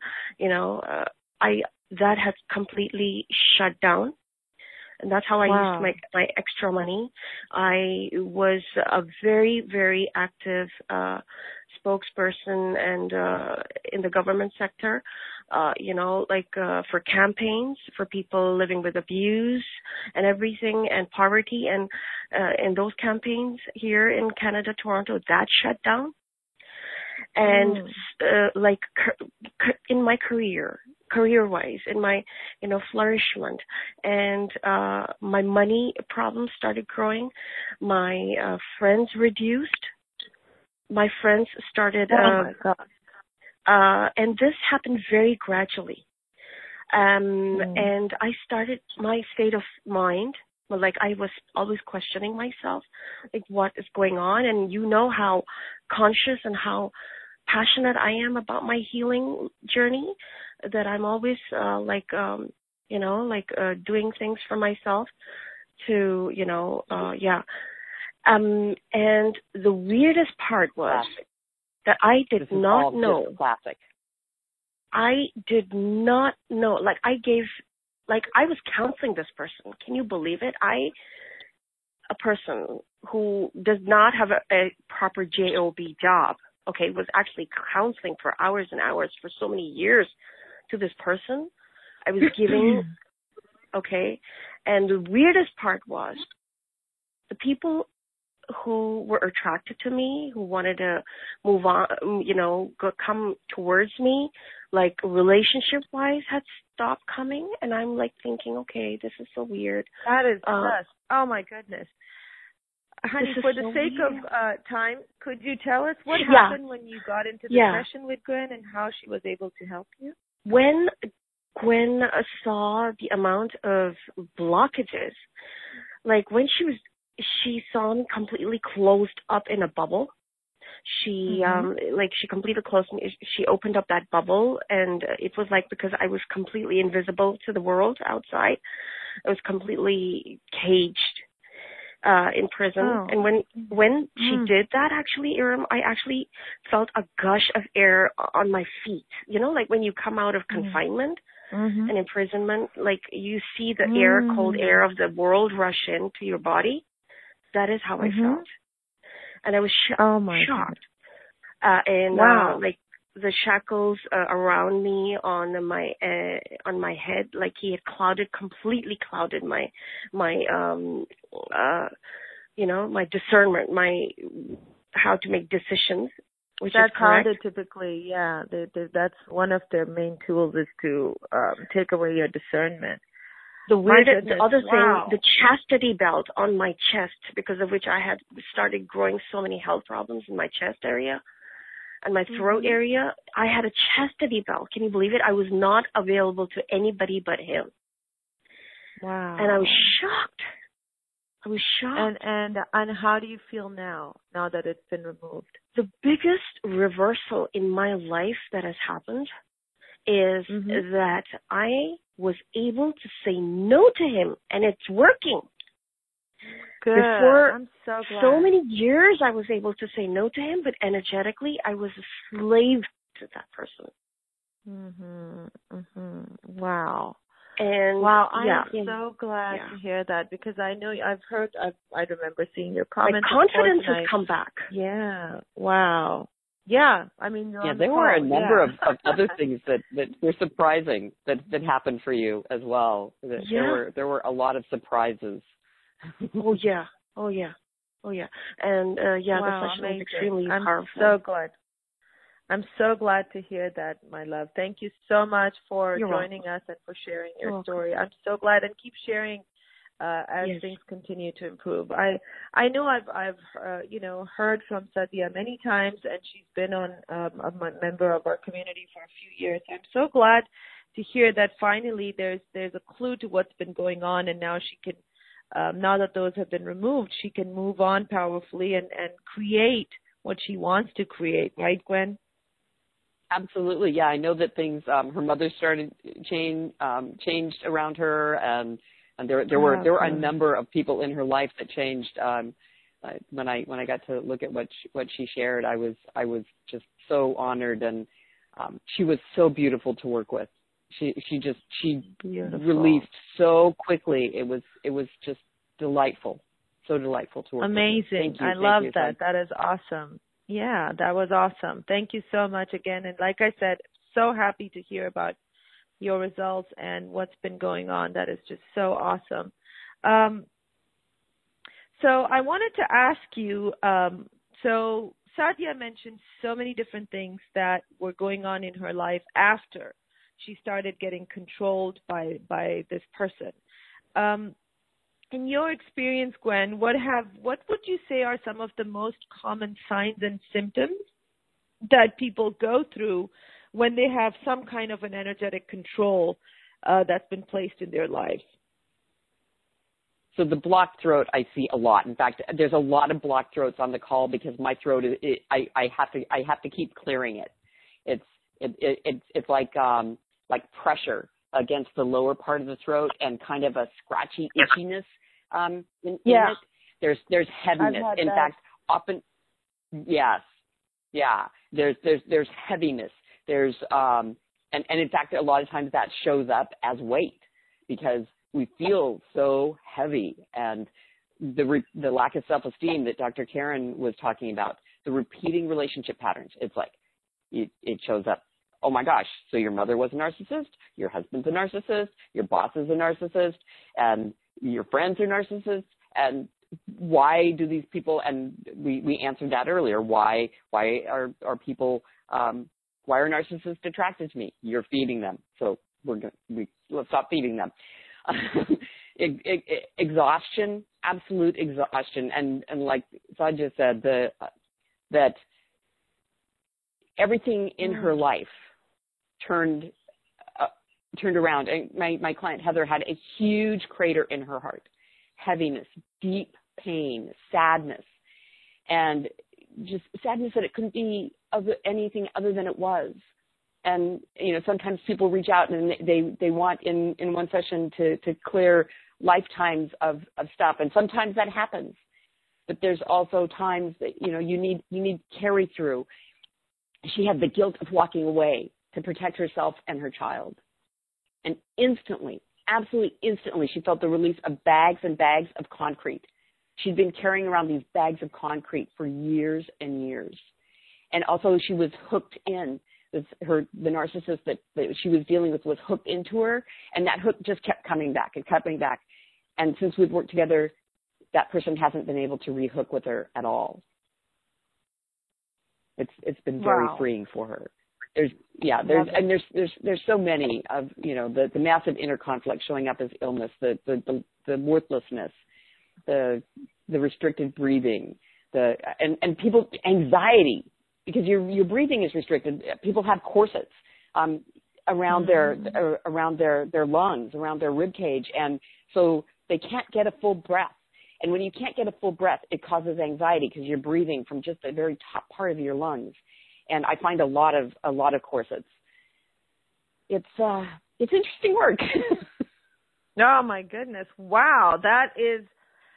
that has completely shut down. And that's how I used to make my extra money. I was a very, very active spokesperson and in the government sector, for campaigns for people living with abuse and everything and poverty. And in those campaigns here in Canada, Toronto, that shut down. And in my career-wise, in my, flourishment, and my money problems started growing. My friends reduced. My friends started, and this happened very gradually. And I started my state of mind. Like I was always questioning myself, like what is going on, and how conscious and how passionate I am about my healing journey, that I'm always doing things for myself to, and the weirdest part was that I did not know. Classic. I did not know. Like I was counseling this person. Can you believe it? A person who does not have a proper job, was actually counseling for hours and hours for so many years to this person. I was giving, and the weirdest part was the people who were attracted to me, who wanted to move on, come towards me, like relationship-wise, had stopped coming, and I'm like thinking, okay, this is so weird. That is just, oh my goodness. Honey, for the sake of time, could you tell us what happened when you got into the session with Gwen and how she was able to help you? When Gwen saw the amount of blockages, like when she saw me completely closed up in a bubble. She she completely closed me. She opened up that bubble, and it was like because I was completely invisible to the world outside. I was completely caged in prison. And when she did that, actually, Iram, I actually felt a gush of air on my feet. Like when you come out of confinement and imprisonment, like you see the cold air of the world rush into your body. That is how I felt. And I was shocked. Like the shackles around me on my head, like he had completely clouded my my discernment, how to make decisions. which That's is correct. how they typically, that's one of their main tools is to take away your discernment. The other wow. thing, the chastity belt on my chest, because of which I had started growing so many health problems in my chest area and my throat area. I had a chastity belt. Can you believe it? I was not available to anybody but him. Wow. And I was shocked. And how do you feel now that it's been removed? The biggest reversal in my life that has happened is that I was able to say no to him, and it's working. Good. Before I'm so glad. So many years I was able to say no to him, but energetically I was a slave to that person. Wow. And I'm so glad to hear that, because I know I remember seeing your comments. My confidence has come back. Yeah. Wow. Yeah. I mean, there were a number of other things that were surprising that happened for you as well. There were a lot of surprises. Oh yeah. And the session was extremely powerful. I'm so glad to hear that, my love. Thank you so much for joining us and for sharing your story. I'm so glad, and keep sharing as things continue to improve. I know I've heard from Sadhya many times, and she's been on a member of our community for a few years. I'm so glad to hear that finally there's a clue to what's been going on, and now she can, now that those have been removed, she can move on powerfully and create what she wants to create. Right, Gwen? Absolutely, yeah. I know that things. Her mother started changed around her, and there were a number of people in her life that changed. When I got to look at what she shared, I was just so honored, and she was so beautiful to work with. She released so quickly. It was just delightful, so delightful to work with. Amazing. I love that. That is awesome. Yeah, that was awesome. Thank you so much again. And like I said, so happy to hear about your results and what's been going on. That is just so awesome. So I wanted to ask you, so Sadhya mentioned so many different things that were going on in her life after she started getting controlled by this person. In your experience, Gwen, what would you say are some of the most common signs and symptoms that people go through when they have some kind of an energetic control that's been placed in their lives? So the blocked throat I see a lot. In fact, there's a lot of blocked throats on the call because my throat I have to keep clearing it. It's like pressure against the lower part of the throat and kind of a scratchy itchiness in it. There's heaviness. In fact, often, yes, yeah. There's heaviness. There's and in fact, a lot of times that shows up as weight because we feel so heavy, and the lack of self-esteem that Dr. Karen was talking about, the repeating relationship patterns. It's like it shows up. Oh my gosh, so your mother was a narcissist, your husband's a narcissist, your boss is a narcissist, and your friends are narcissists, and why do these people, and we answered that earlier, why are people, why are narcissists attracted to me? You're feeding them, so let's stop feeding them. Exhaustion, absolute exhaustion, and like Sadhya said, that everything in her life turned around. And my client Heather had a huge crater in her heart, heaviness, deep pain, sadness, and just sadness that it couldn't be of anything other than it was. And sometimes people reach out and they want in one session to clear lifetimes of stuff, and sometimes that happens. But there's also times that you need carry through. She had the guilt of walking away to protect herself and her child. And instantly, absolutely instantly, she felt the release of bags and bags of concrete. She'd been carrying around these bags of concrete for years and years. And also she was hooked in. The narcissist that she was dealing with was hooked into her, and that hook just kept coming back and coming back. And since we've worked together, that person hasn't been able to rehook with her at all. It's been very freeing for her. There's so many of, the massive inner conflict showing up as illness, the worthlessness, the restricted breathing, and people, anxiety, because your breathing is restricted. People have corsets around their lungs, around their rib cage, and so they can't get a full breath. And when you can't get a full breath, it causes anxiety because you're breathing from just the very top part of your lungs. And I find a lot of corsets. It's interesting work. Oh my goodness! Wow, that is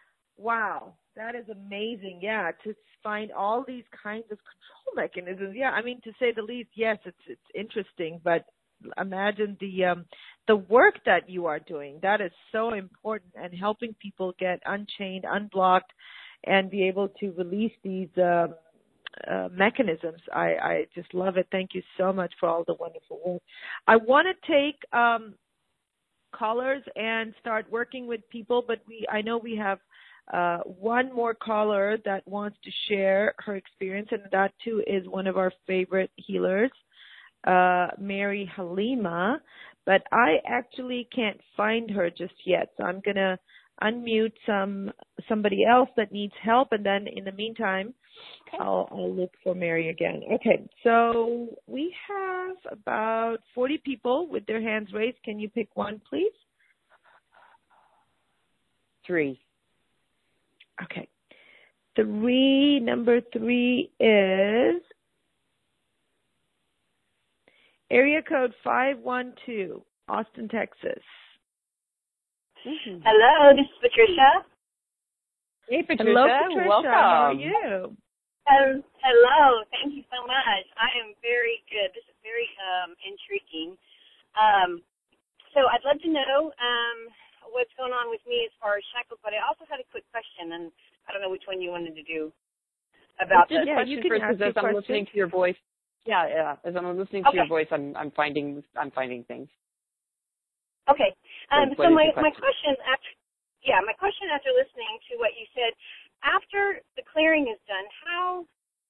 amazing. Yeah, to find all these kinds of control mechanisms. Yeah, I mean, to say the least. Yes, it's interesting, but imagine the work that you are doing. That is so important, and helping people get unchained, unblocked, and be able to release these mechanisms. I just love it. Thank you so much for all the wonderful work. I want to take callers and start working with people, but I know we have one more caller that wants to share her experience, and that too is one of our favorite healers, Mary Halima, but I actually can't find her just yet. So I'm going to unmute somebody else that needs help, and then in the meantime, I'll look for Mary again. Okay, so we have about 40 people with their hands raised. Can you pick one, please? 3. Okay. Number 3 is area code 512, Austin, Texas. Mm-hmm. Hello, this is Patricia. Hey, Patricia. Hello, Patricia. Welcome. How are you? Hello. Thank you so much. I am very good. This is very intriguing. So I'd love to know what's going on with me as far as shackles, but I also had a quick question, and I don't know which one you wanted to do about this. Yeah, you can ask as I'm listening to your voice. Yeah. As I'm listening to your voice, I'm finding things. Okay. So my question after listening to what you said, after the clearing is done, how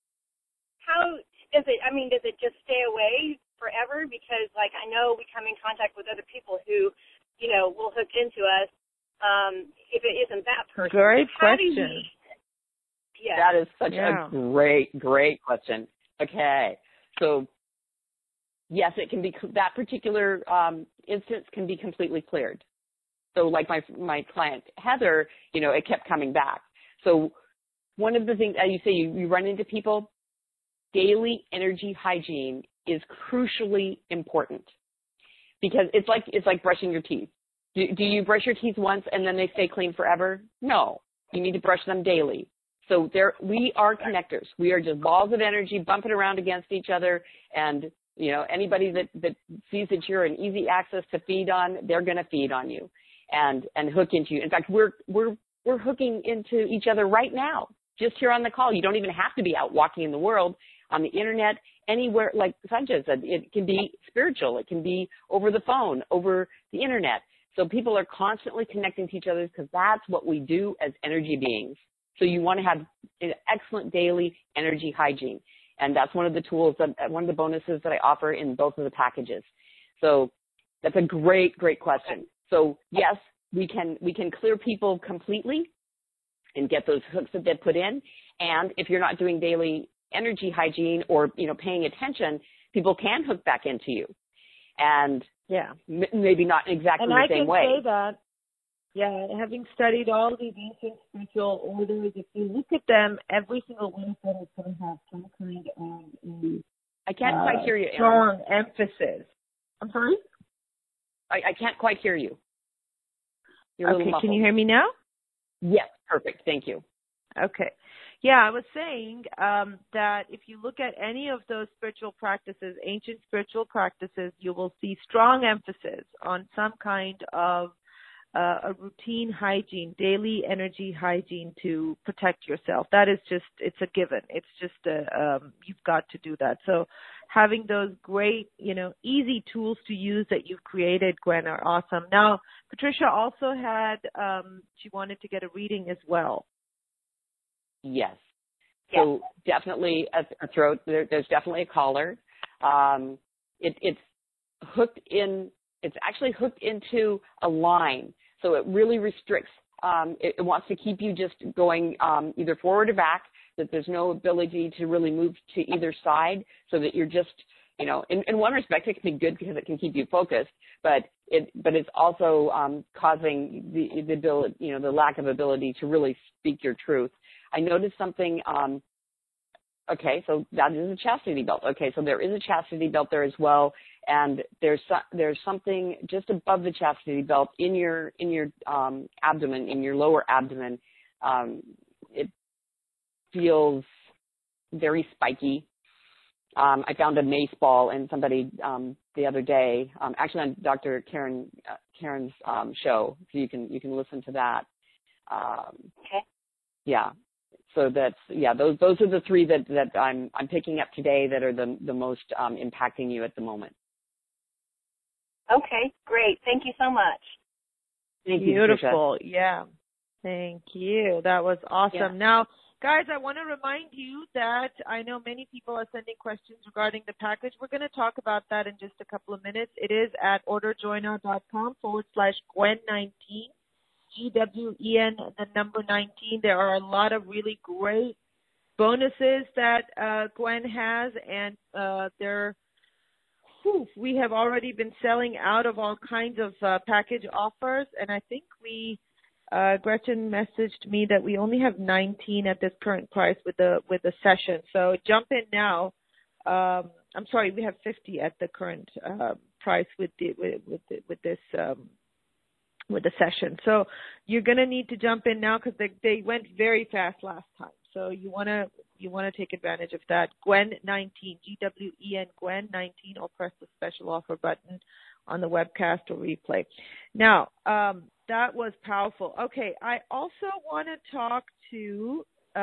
does it? I mean, does it just stay away forever? Because I know we come in contact with other people who, will hook into us. If it isn't that person, great question. That is such a great question. Okay, so yes, it can be, that particular instance can be completely cleared. So like my client, Heather, it kept coming back. So one of the things, as you say, you run into people, daily energy hygiene is crucially important because it's like brushing your teeth. Do you brush your teeth once and then they stay clean forever? No, you need to brush them daily. So we are connectors. We are just balls of energy bumping around against each other, and anybody that sees that you're an easy access to feed on, they're going to feed on you and hook into you. In fact, we're hooking into each other right now, just here on the call. You don't even have to be out walking in the world, on the internet, anywhere. Like Sanjay said, it can be spiritual. It can be over the phone, over the internet. So people are constantly connecting to each other because that's what we do as energy beings. So you want to have an excellent daily energy hygiene. And that's one of the tools, one of the bonuses that I offer in both of the packages. So that's a great question. So yes, we can clear people completely and get those hooks that they put in. And if you're not doing daily energy hygiene or, paying attention, people can hook back into you. And maybe not exactly the same way. And I can say that, having studied all these ancient spiritual orders, if you look at them, every single one of them is going to have some kind of I can't quite hear you, strong emphasis. I'm sorry? I can't quite hear you. You're okay, can you hear me now? Yes, perfect. Thank you. Okay. Yeah, I was saying that if you look at any of those spiritual practices, ancient spiritual practices, you will see strong emphasis on some kind of a routine hygiene, daily energy hygiene to protect yourself. That is just, it's a given. It's just you've got to do that. So having those great, easy tools to use that you've created, Gwen, are awesome. Now, Patricia also had, she wanted to get a reading as well. Yes. So definitely a throat. There's definitely a collar. It's hooked in. It's actually hooked into a line, so it really restricts. It wants to keep you just going either forward or back. That there's no ability to really move to either side, so that you're just, in one respect it can be good because it can keep you focused, but it's also causing the ability, the lack of ability to really speak your truth. I noticed something. Okay, so that is a chastity belt. Okay, so there is a chastity belt there as well, and there's something just above the chastity belt in your abdomen, in your lower abdomen. It feels very spiky. I found a mace ball in somebody the other day, actually on Dr. Karen's show, so you can listen to that. Okay. Yeah. So those are the three that I'm picking up today that are the most impacting you at the moment. Okay, great. Thank you so much. Thank you, Beautiful. Patricia. Yeah. Thank you. That was awesome. Yeah. Now, guys, I want to remind you that I know many people are sending questions regarding the package. We're going to talk about that in just a couple of minutes. It is at orderjoynow.com/Gwen19. GWEN, the number 19. There are a lot of really great bonuses that Gwen has, and we have already been selling out of all kinds of package offers, and I think Gretchen messaged me that we only have 19 at this current price with the session. So jump in now. I'm sorry, we have 50 at the current price with the session. So you're going to need to jump in now because they went very fast last time. So you want to take advantage of that. Gwen19, GWEN, Gwen19, or press the special offer button on the webcast or replay. Now, that was powerful. Okay, I also want to talk to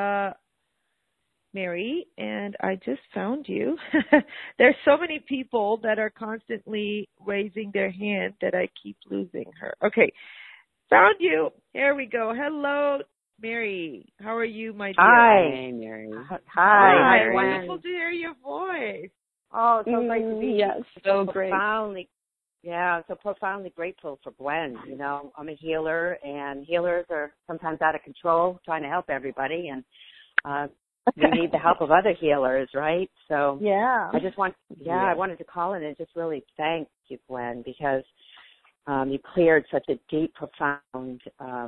Mary, and I just found you. There's so many people that are constantly raising their hand that I keep losing her. Okay, found you. Here we go. Hello, Mary. How are you, my dear? Hi. Hey, Mary. Hi. Hi. Wonderful to hear your voice. Oh, so great to be yes, so great. Profoundly grateful for Gwen. I'm a healer, and healers are sometimes out of control trying to help everybody, and we need the help of other healers, right? So yeah, I wanted to call in and just really thank you, Gwen, because you cleared such a deep, profound.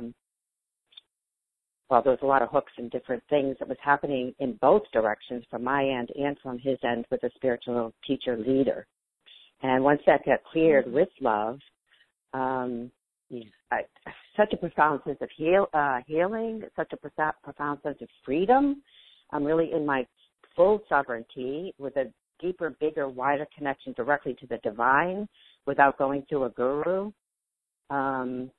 There was a lot of hooks and different things that was happening in both directions, from my end and from his end, with a spiritual teacher leader. And once that got cleared with love, such a profound sense of healing, such a profound sense of freedom. I'm really in my full sovereignty with a deeper, bigger, wider connection directly to the divine without going through a guru. And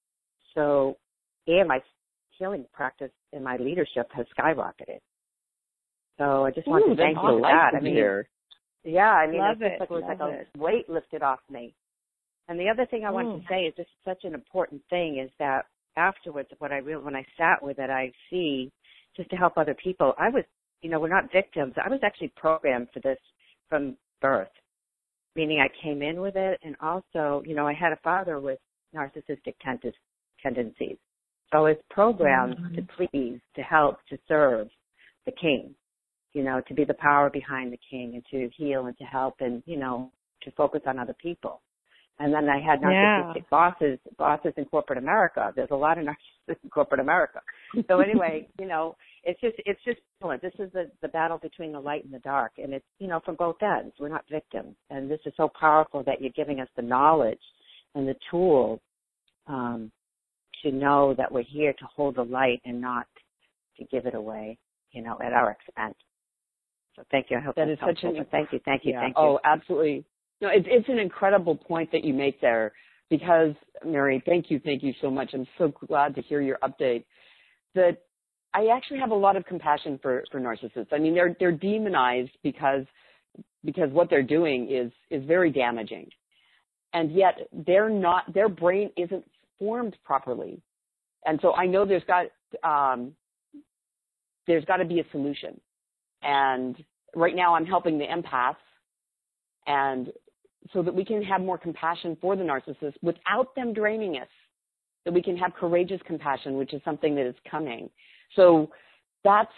my healing practice and my leadership has skyrocketed. So I just want to thank you for that. It was like a weight lifted off me. And the other thing I want to say is just such an important thing is that afterwards, when I sat with it, I see just to help other people. I was, we're not victims. I was actually programmed for this from birth, meaning I came in with it. And also, I had a father with narcissistic tendencies. So I was programmed to please, to help, to serve the king, to be the power behind the king and to heal and to help and, to focus on other people. And then I had narcissistic bosses in corporate America. There's a lot of narcissists in corporate America. So anyway, it's just this is the battle between the light and the dark. And it's, from both ends. We're not victims. And this is so powerful that you're giving us the knowledge and the tools to know that we're here to hold the light and not to give it away, at our expense. So thank you. I hope that is such an thank you. Oh, absolutely. No, it's an incredible point that you make there because, Mary, thank you so much. I'm so glad to hear your update. That I actually have a lot of compassion for narcissists. I mean, they're demonized because what they're doing is very damaging, and yet their brain isn't formed properly, and so I know there's got there's got to be a solution. And right now I'm helping the empaths, and so that we can have more compassion for the narcissist without them draining us, that we can have courageous compassion, which is something that is coming. So that's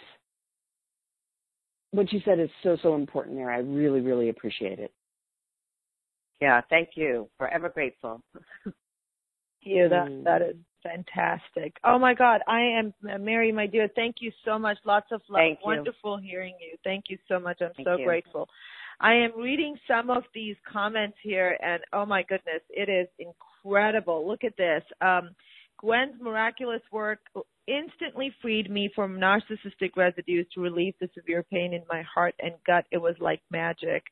what you said is so, so important there. I really, really appreciate it. Yeah, thank you. Forever grateful. You, that is fantastic. Oh my God, I am Mary, my dear. Thank you so much. Lots of love. Thank you. Wonderful hearing you. Thank you so much. I'm Thank so you. grateful. I am reading some of these comments here, and oh my goodness, it is incredible. Look at this. Gwen's miraculous work instantly freed me from narcissistic residues to relieve the severe pain in my heart and gut. It was like magic.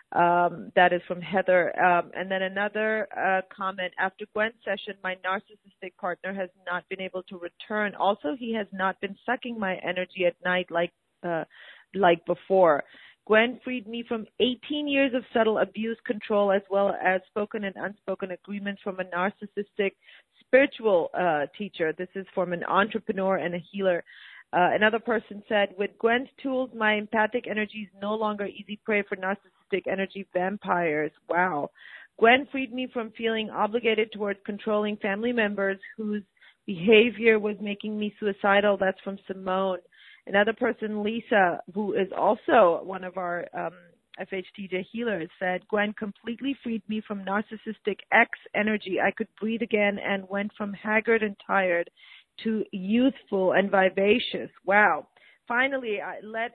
That is from Heather. And then another comment. After Gwen's session, my narcissistic partner has not been able to return. Also, he has not been sucking my energy at night like before. Gwen freed me from 18 years of subtle abuse, control, as well as spoken and unspoken agreements from a narcissistic spiritual teacher. This is from an entrepreneur and a healer. Another person said, with Gwen's tools, my empathic energy is no longer easy prey for narcissistic energy vampires. Wow. Gwen freed me from feeling obligated towards controlling family members whose behavior was making me suicidal. That's from Simone. Another person, Lisa, who is also one of our FHTJ healers, said, Gwen completely freed me from narcissistic X energy. I could breathe again and went from haggard and tired to youthful and vivacious. Wow. Finally, I let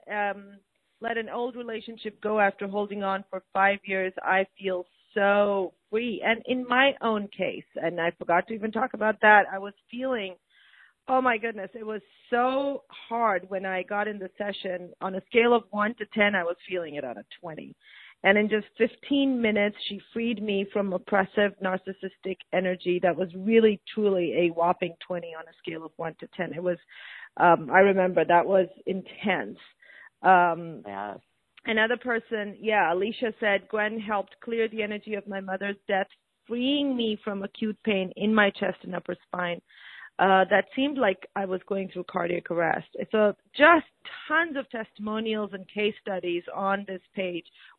an old relationship go after holding on for 5 years. I feel so free. And in my own case, and I forgot to even talk about that, I was feeling, oh my goodness, it was so hard when I got in the session. On a scale of 1 to 10, I was feeling it on a 20. And in just 15 minutes, she freed me from oppressive narcissistic energy that was really, truly a whopping 20 on a scale of 1 to 10. It was, I remember, that was intense. Yes. Another person, Alicia said, Gwen helped clear the energy of my mother's death, freeing me from acute pain in my chest and upper spine. That seemed like I was going through cardiac arrest. So just tons of testimonials and case studies on this page,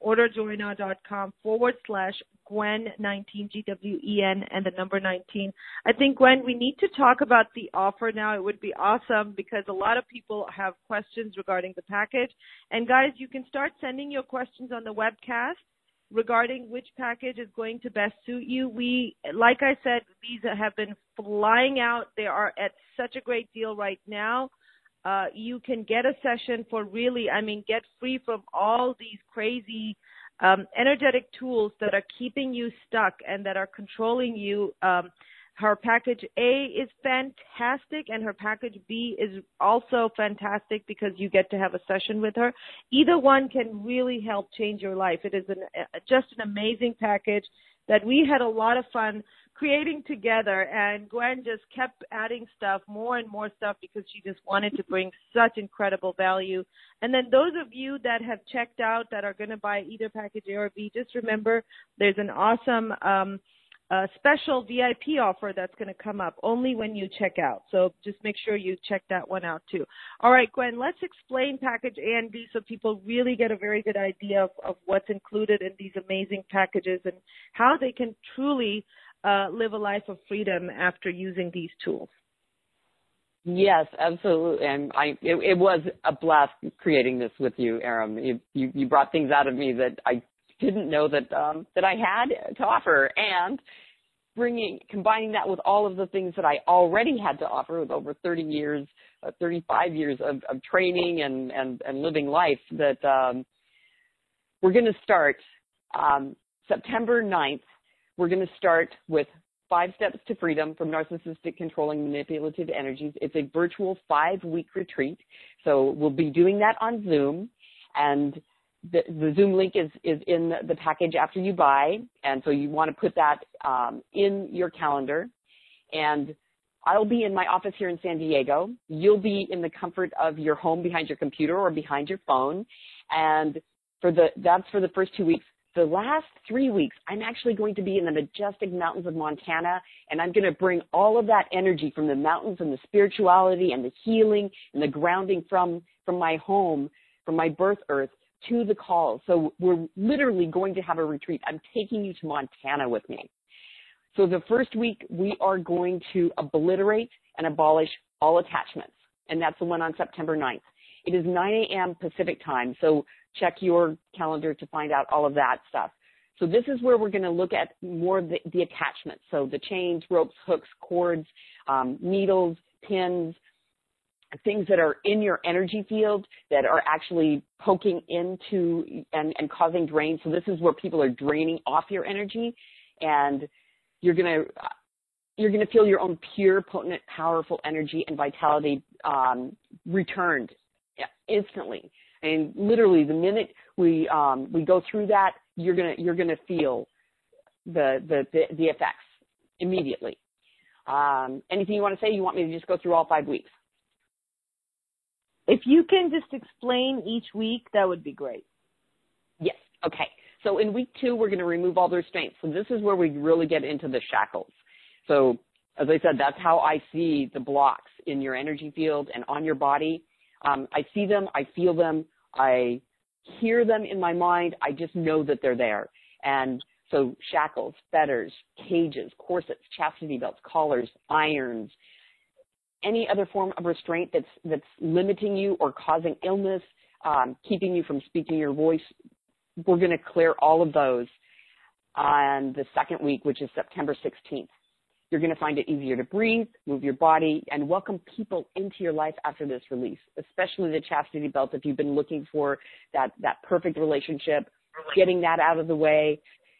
orderjoynow.com/Gwen19, GWEN, and the number 19. I think, Gwen, we need to talk about the offer now. It would be awesome because a lot of people have questions regarding the package. And guys, you can start sending your questions on the webcast regarding which package is going to best suit you. We, like I said, these have been flying out. They are at such a great deal right now. You can get a session for really, get free from all these crazy energetic tools that are keeping you stuck and that are controlling you. Her package A is fantastic, and her package B is also fantastic because you get to have a session with her. Either one can really help change your life. It is just an amazing package that we had a lot of fun creating together, and Gwen just kept adding stuff, more and more stuff, because she just wanted to bring such incredible value. And then those of you that have checked out that are going to buy either package A or B, just remember there's an awesome special VIP offer that's going to come up only when you check out. So just make sure you check that one out too. All right, Gwen, let's explain package A and B so people really get a very good idea of what's included in these amazing packages and how they can truly live a life of freedom after using these tools. Yes, absolutely. And it was a blast creating this with you, Aram. You brought things out of me that I didn't know that I had to offer, and combining that with all of the things that I already had to offer with over 35 years of training and living life, that we're going to start September 9th. We're going to start with 5 Steps to Freedom from Narcissistic, Controlling, Manipulative Energies. It's a virtual 5-week retreat. So we'll be doing that on Zoom, and the Zoom link is in the package after you buy, and so you want to put that in your calendar. And I'll be in my office here in San Diego. You'll be in the comfort of your home behind your computer or behind your phone. And that's for the first 2 weeks. the last 3 weeks, I'm actually going to be in the majestic mountains of Montana, and I'm going to bring all of that energy from the mountains and the spirituality and the healing and the grounding from my home, from my birth earth, to the call. So we're literally going to have a retreat. I'm taking you to Montana with me. So the first week, we are going to obliterate and abolish all attachments, and that's the one on September 9th. It is 9 a.m. Pacific time, so check your calendar to find out all of that stuff. So this is where we're going to look at more of the attachments, so the chains, ropes, hooks, cords, needles, pins, things that are in your energy field that are actually poking into and causing drain. So this is where people are draining off your energy, and you're going to feel your own pure, potent, powerful energy and vitality returned instantly. And literally, the minute we go through that, you're gonna feel the effects immediately. Anything you want to say? You want me to just go through all 5 weeks? If you can just explain each week, that would be great. Yes. Okay. So in week 2, we're going to remove all the restraints. So this is where we really get into the shackles. So as I said, that's how I see the blocks in your energy field and on your body. I see them, I feel them, I hear them in my mind. I just know that they're there. And so shackles, fetters, cages, corsets, chastity belts, collars, irons, any other form of restraint that's limiting you or causing illness, keeping you from speaking your voice, we're going to clear all of those on the second week, which is September 16th. You're going to find it easier to breathe, move your body, and welcome people into your life after this release, especially the chastity belt. If you've been looking for that perfect relationship, getting that out of the way,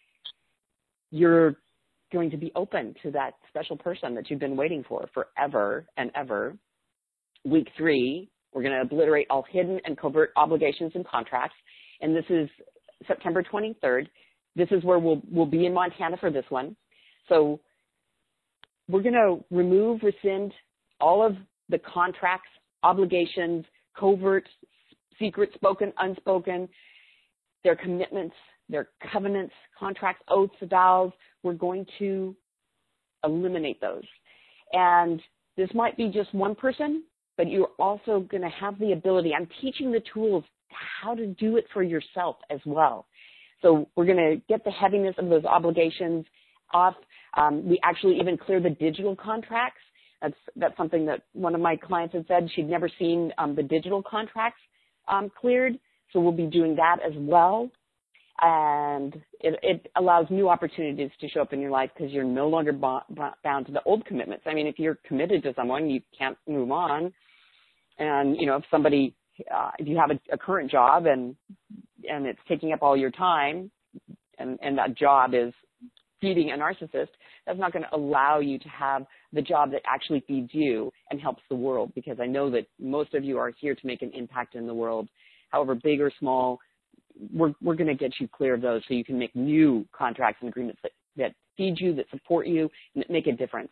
you're going to be open to that special person that you've been waiting for forever and ever. Week 3, we're going to obliterate all hidden and covert obligations and contracts, and this is September 23rd. This is where we'll be in Montana for this one. So we're going to remove, rescind all of the contracts, obligations, covert, secret, spoken, unspoken, their commitments, their covenants, contracts, oaths, vows. We're going to eliminate those. And this might be just one person, but you're also going to have the ability. I'm teaching the tools how to do it for yourself as well. So we're going to get the heaviness of those obligations off. We actually even clear the digital contracts. That's something that one of my clients had said. She'd never seen the digital contracts cleared, so we'll be doing that as well. And it allows new opportunities to show up in your life because you're no longer bound to the old commitments. I mean, if you're committed to someone, you can't move on. And, you know, if you have a current job and it's taking up all your time and that job is feeding a narcissist, that's not going to allow you to have the job that actually feeds you and helps the world, because I know that most of you are here to make an impact in the world, however big or small. We're going to get you clear of those so you can make new contracts and agreements that feed you, that support you, and that make a difference.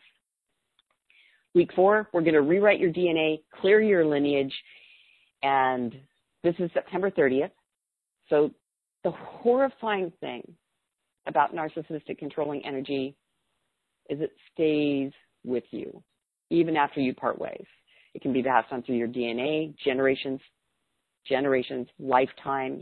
Week 4, we're going to rewrite your DNA, clear your lineage, and this is September 30th. So the horrifying thing about narcissistic controlling energy is it stays with you even after you part ways. It can be passed on through your DNA, generations, lifetimes,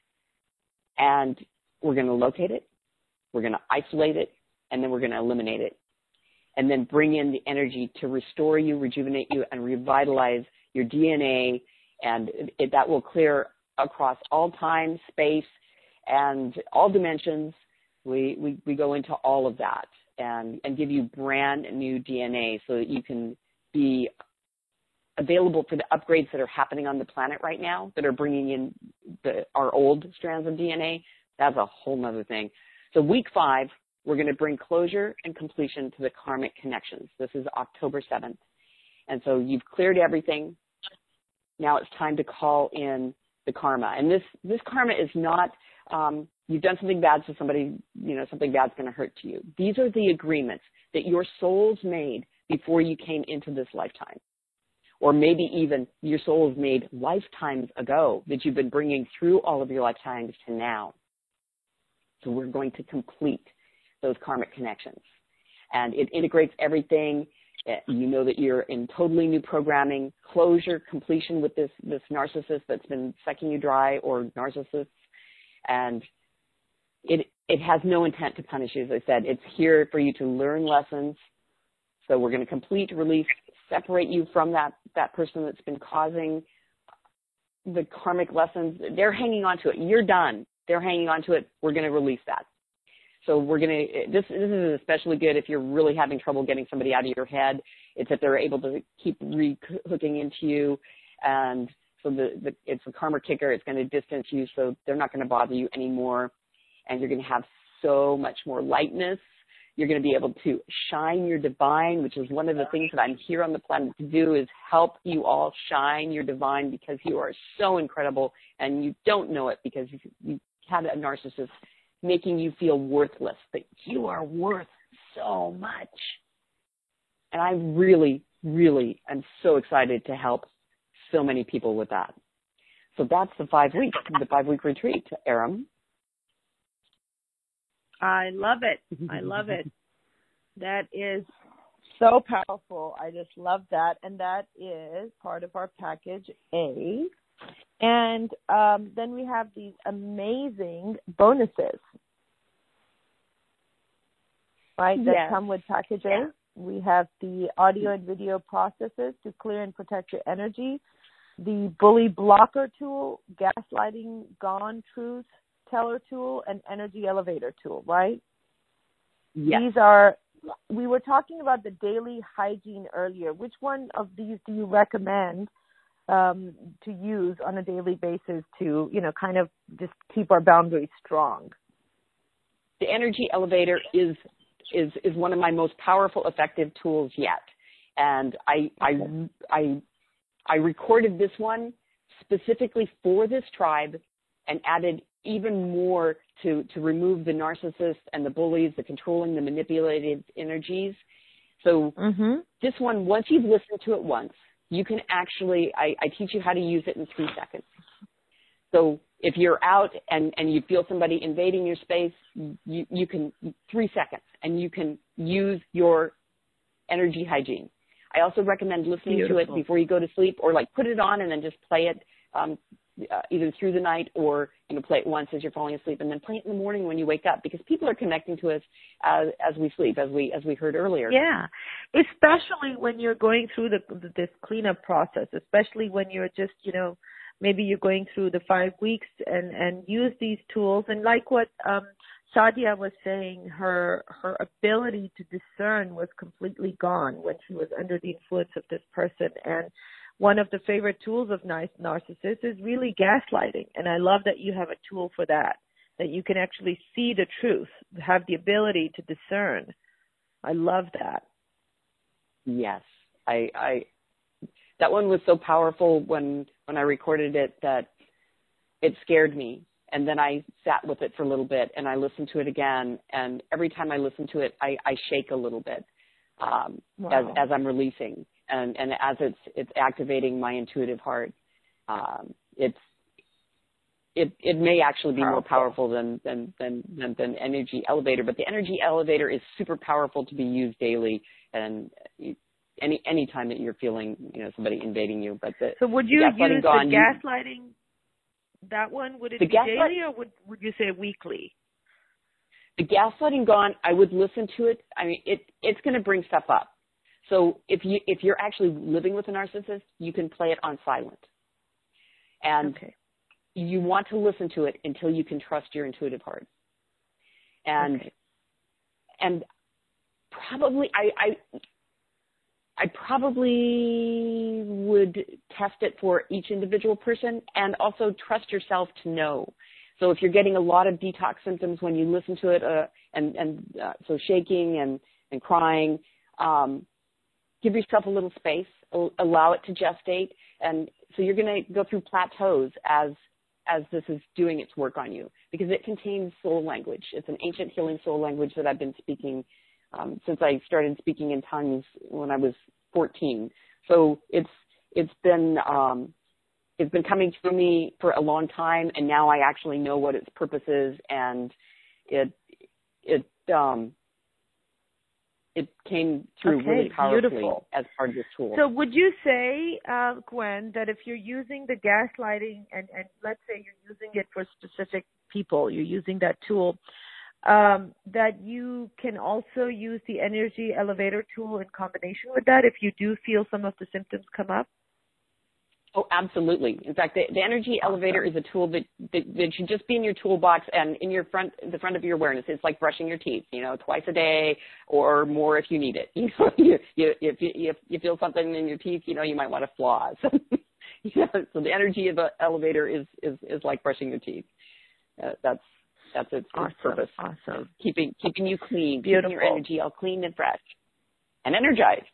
and we're going to locate it, we're going to isolate it, and then we're going to eliminate it, and then bring in the energy to restore you, rejuvenate you, and revitalize your DNA, and that will clear across all time, space, and all dimensions. We go into all of that and give you brand new DNA so that you can be available for the upgrades that are happening on the planet right now that are bringing in our old strands of DNA. That's a whole nother thing. So week 5, we're going to bring closure and completion to the karmic connections. This is October 7th. And so you've cleared everything. Now it's time to call in the karma. And this karma is not, you've done something bad to somebody, something bad's going to hurt to you. These are the agreements that your souls made before you came into this lifetime. Or maybe even your soul is made lifetimes ago that you've been bringing through all of your lifetimes to now. So we're going to complete those karmic connections. And it integrates everything. You know that you're in totally new programming, closure, completion with this narcissist that's been sucking you dry, or narcissists. And it has no intent to punish you, as I said. It's here for you to learn lessons. So we're going to complete, release, separate you from that person that's been causing the karmic lessons. They're hanging on to it. You're done. They're hanging on to it. We're going to release that. So we're going to, this is especially good if you're really having trouble getting somebody out of your head. It's that they're able to keep re-hooking into you. And so it's a karma kicker. It's going to distance you, so they're not going to bother you anymore. And you're going to have so much more lightness. You're going to be able to shine your divine, which is one of the things that I'm here on the planet to do, is help you all shine your divine, because you are so incredible and you don't know it because you had a narcissist making you feel worthless, but you are worth so much. And I really, really am so excited to help so many people with that. So that's the 5-week retreat, Aram. I love it. I love it. That is so powerful. I just love that. And that is part of our package A. And then we have these amazing bonuses, right, that come with package A. Yeah. We have the audio and video processes to clear and protect your energy, the bully blocker tool, gaslighting gone truth teller tool, and energy elevator tool, right? Yes. We were talking about the daily hygiene earlier. Which one of these do you recommend to use on a daily basis to, kind of just keep our boundaries strong? The energy elevator is one of my most powerful, effective tools yet. And I recorded this one specifically for this tribe and added even more to remove the narcissists and the bullies, the controlling, the manipulated energies. So this one, once you've listened to it once, you can actually, I teach you how to use it in 3 seconds. So if you're out and you feel somebody invading your space, you can, 3 seconds, and you can use your energy hygiene. I also recommend listening to it before you go to sleep, or like put it on and then just play it either through the night, or play it once as you're falling asleep, and then play it in the morning when you wake up, because people are connecting to us as we sleep, as we heard earlier. Yeah, especially when you're going through this cleanup process, especially when you're just maybe you're going through the 5 weeks, and use these tools. And like what Sadia was saying, her ability to discern was completely gone when she was under the influence of this person. And one of the favorite tools of narcissists is really gaslighting. And I love that you have a tool for that you can actually see the truth, have the ability to discern. I love that. Yes. That one was so powerful when I recorded it that it scared me. And then I sat with it for a little bit, and I listened to it again. And every time I listen to it, I shake a little bit as I'm releasing. And as it's activating my intuitive heart, it may actually be more powerful than energy elevator. But the energy elevator is super powerful to be used daily, and any time that you're feeling somebody invading you. But so would you use the gaslighting? That one, would it be daily, or would you say weekly? The gaslighting gone, I would listen to it. I mean, it's going to bring stuff up. So if you're actually living with a narcissist, you can play it on silent. And you want to listen to it until you can trust your intuitive heart. And probably I probably would test it for each individual person, and also trust yourself to know. So if you're getting a lot of detox symptoms when you listen to it, so shaking and crying, give yourself a little space, allow it to gestate, and so you're going to go through plateaus as this is doing its work on you, because it contains soul language. It's an ancient healing soul language that I've been speaking since I started speaking in tongues when I was 14. So it's been coming through me for a long time, and now I actually know what its purpose is, and it came through really powerfully beautiful. as part of this tool. So would you say, Gwen, that if you're using the gaslighting and let's say you're using it for specific people, you're using that tool, that you can also use the energy elevator tool in combination with that if you do feel some of the symptoms come up? Oh, absolutely. In fact, the energy elevator is a tool that should just be in your toolbox and in the front of your awareness. It's like brushing your teeth, twice a day or more if you need it. If you feel something in your teeth, you might want to floss. So the energy of the elevator is like brushing your teeth. That's its purpose. Awesome. Keeping you clean, Beautiful. keeping your energy all clean and fresh and energized.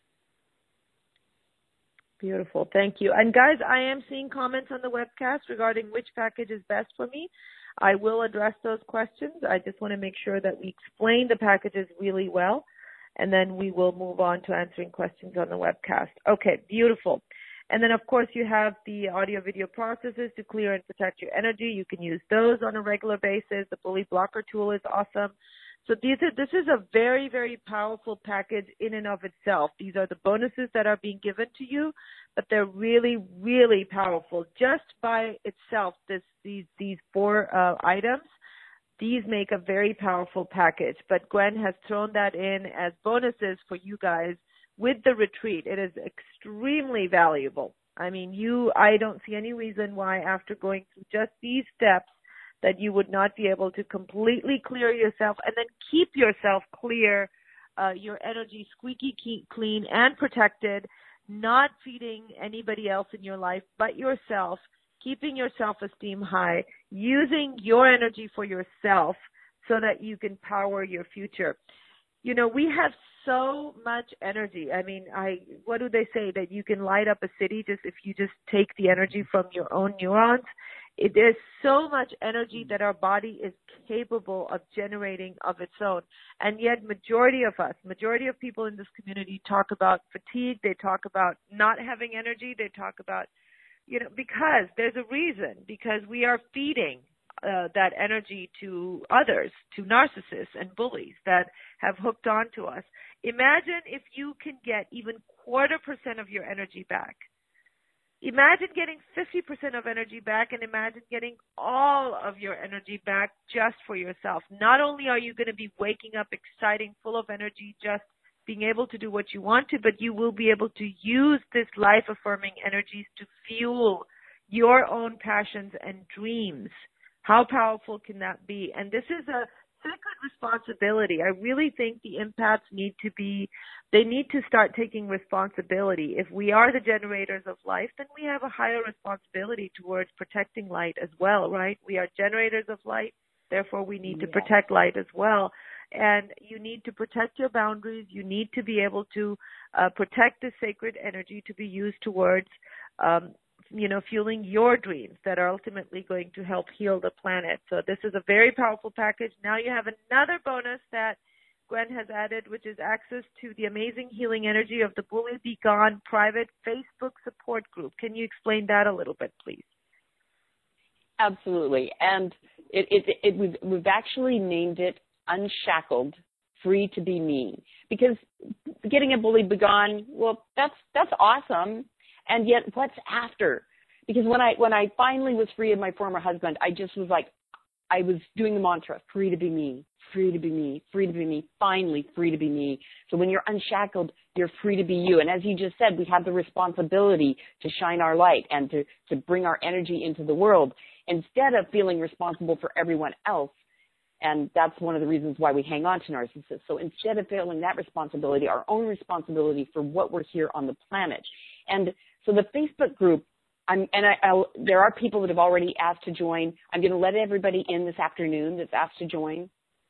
Beautiful. Thank you. And guys, I am seeing comments on the webcast regarding which package is best for me. I will address those questions. I just want to make sure that we explain the packages really well, and then we will move on to answering questions on the webcast. Okay, beautiful. And then, of course, you have the audio-video processes to clear and protect your energy. You can use those on a regular basis. The Bully Blocker tool is awesome. So this is a very, very powerful package in and of itself. These are the bonuses that are being given to you, but they're really, really powerful. Just by itself, these 4 items, these make a very powerful package. But Gwen has thrown that in as bonuses for you guys with the retreat. It is extremely valuable. I mean, I don't see any reason why after going through just these steps that you would not be able to completely clear yourself and then keep yourself clear, your energy squeaky clean and protected, not feeding anybody else in your life but yourself, keeping your self-esteem high, using your energy for yourself so that you can power your future. We have so much energy. I mean, what do they say? That you can light up a city if you just take the energy from your own neurons. There's so much energy that our body is capable of generating of its own. And yet majority of people in this community talk about fatigue. They talk about not having energy. They talk about, because there's a reason, because we are feeding that energy to others, to narcissists and bullies that have hooked onto us. Imagine if you can get even 0.25% of your energy back. Imagine getting 50% of energy back, and imagine getting all of your energy back just for yourself. Not only are you going to be waking up exciting, full of energy, just being able to do what you want to, but you will be able to use this life-affirming energies to fuel your own passions and dreams. How powerful can that be? And this is a sacred responsibility. I really think the empaths need to start taking responsibility. If we are the generators of life, then we have a higher responsibility towards protecting light as well, right? We are generators of light, therefore we need to protect light as well. And you need to protect your boundaries. You need to be able to protect the sacred energy to be used towards fueling your dreams that are ultimately going to help heal the planet. So this is a very powerful package. Now you have another bonus that Gwen has added, which is access to the amazing healing energy of the Bully Be Gone private Facebook support group. Can you explain that a little bit, please? Absolutely. And we've actually named it Unshackled, Free to Be Me, because getting a Bully Be Gone, well, that's awesome. And yet, what's after? Because when I finally was free of my former husband, I just was like, I was doing the mantra, free to be me, free to be me, free to be me, finally free to be me. So when you're unshackled, you're free to be you. And as you just said, we have the responsibility to shine our light and to bring our energy into the world instead of feeling responsible for everyone else. And that's one of the reasons why we hang on to narcissists. So instead of feeling that responsibility, our own responsibility for what we're here on the planet. And so the Facebook group, there are people that have already asked to join. I'm going to let everybody in this afternoon that's asked to join.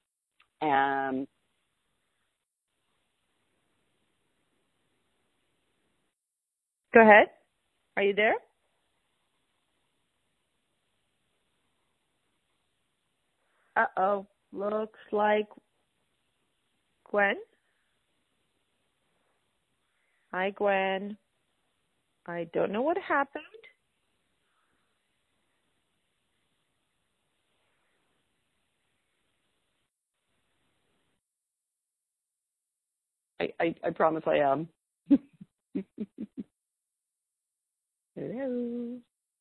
Go ahead. Are you there? Uh-oh. Looks like Gwen. Hi, Gwen. I don't know what happened. I promise I am. Hello.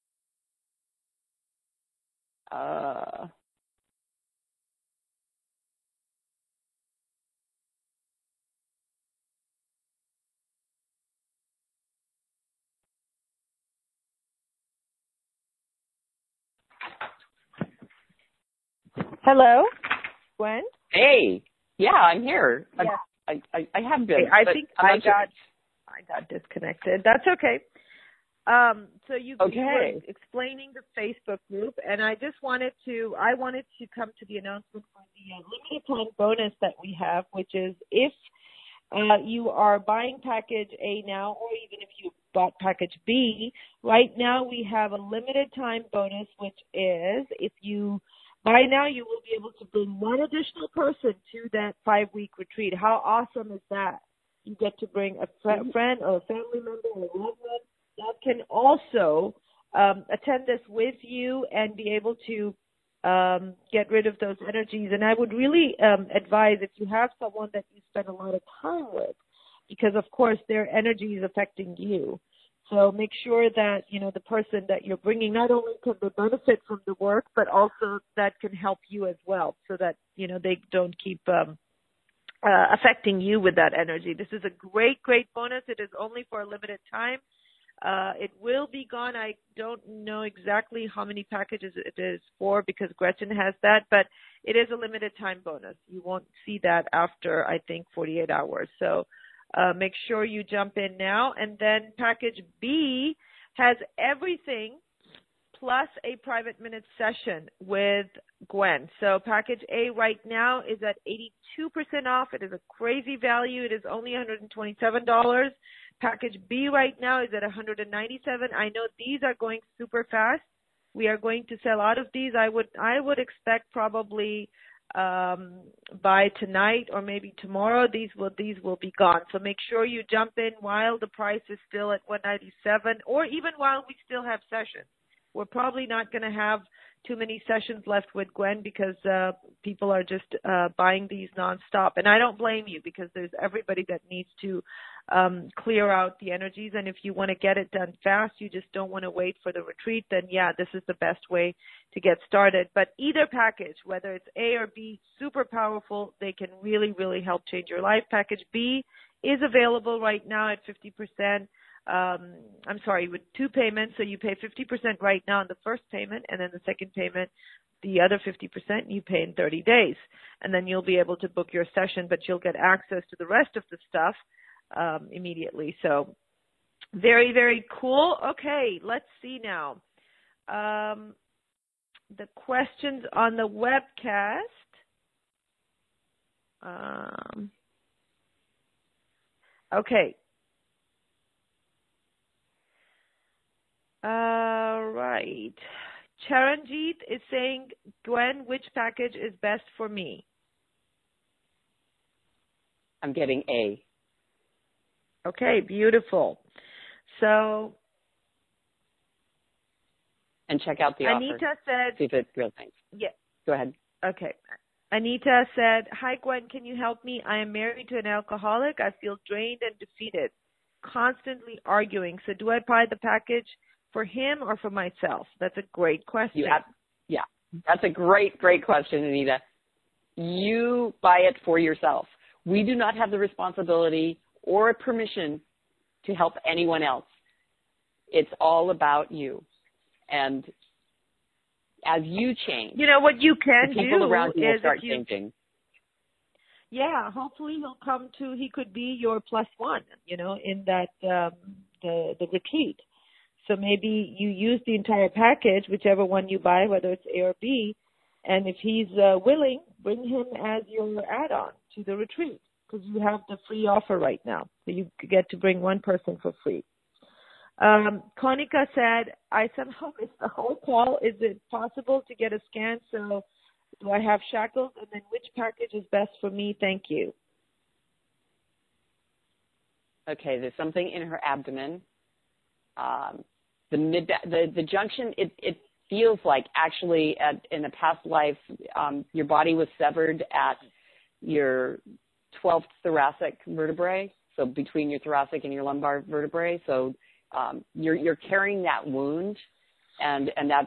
Hello, Gwen. Hey, yeah, I'm here. Yes. I have been. I think I got disconnected. That's okay. So you were explaining the Facebook group, and I wanted to come to the announcement for the limited time bonus that we have, which is if you are buying package A now, or even if you bought package B, right now we have a limited time bonus, which is if you buy now, you will be able to bring one additional person to that 5-week retreat. How awesome is that? You get to bring a friend or a family member or a loved one that can also attend this with you and be able to get rid of those energies. And I would really advise if you have someone that you spend a lot of time with, because of course their energy is affecting you. So make sure that, the person that you're bringing not only can they benefit from the work, but also that can help you as well, so that, they don't keep affecting you with that energy. This is a great, great bonus. It is only for a limited time. It will be gone. I don't know exactly how many packages it is for because Gretchen has that, but it is a limited time bonus. You won't see that after, I think, 48 hours. So make sure you jump in now. And then package B has everything plus a private minute session with Gwen. So package A right now is at 82% off. It is a crazy value. It is only $127. Package B right now is at $197. I know these are going super fast. We are going to sell out of these. I would expect probably by tonight or maybe tomorrow these will be gone. So make sure you jump in while the price is still at $197, or even while we still have sessions. We're probably not going to have too many sessions left with Gwen because people are just buying these nonstop. And I don't blame you because there's everybody that needs to clear out the energies. And if you want to get it done fast, you just don't want to wait for the retreat, then yeah, this is the best way to get started. But either package, whether it's A or B, super powerful. They can really, really help change your life. Package B is available right now at 50%. With 2 payments. So you pay 50% right now on the first payment, and then the second payment, the other 50%, you pay in 30 days. And then you'll be able to book your session, but you'll get access to the rest of the stuff immediately. So very, very cool. Okay, let's see now. The questions on the webcast. Okay. Right. Charanjit is saying, Gwen, which package is best for me? I'm getting A. Okay, beautiful. So. And check out the offer. Anita said. See if it's real things. Yeah. Go ahead. Okay. Anita said, hi, Gwen, can you help me? I am married to an alcoholic. I feel drained and defeated, constantly arguing. So do I buy the package for him or for myself? That's a great question. Yeah, that's a great, great question, Anita. You buy it for yourself. We do not have the responsibility or permission to help anyone else. It's all about you. And as you change, what you can do, people around you will start changing. Yeah, hopefully he could be your plus one, in that the retreat. So maybe you use the entire package, whichever one you buy, whether it's A or B, and if he's willing, bring him as your add-on to the retreat because you have the free offer right now. So you get to bring one person for free. Konika said, I somehow missed the whole call. Is it possible to get a scan? So do I have shackles? And then which package is best for me? Thank you. Okay, there's something in her abdomen. The junction, it feels like actually in a past life, your body was severed at your 12th thoracic vertebrae, so between your thoracic and your lumbar vertebrae. So you're carrying that wound, and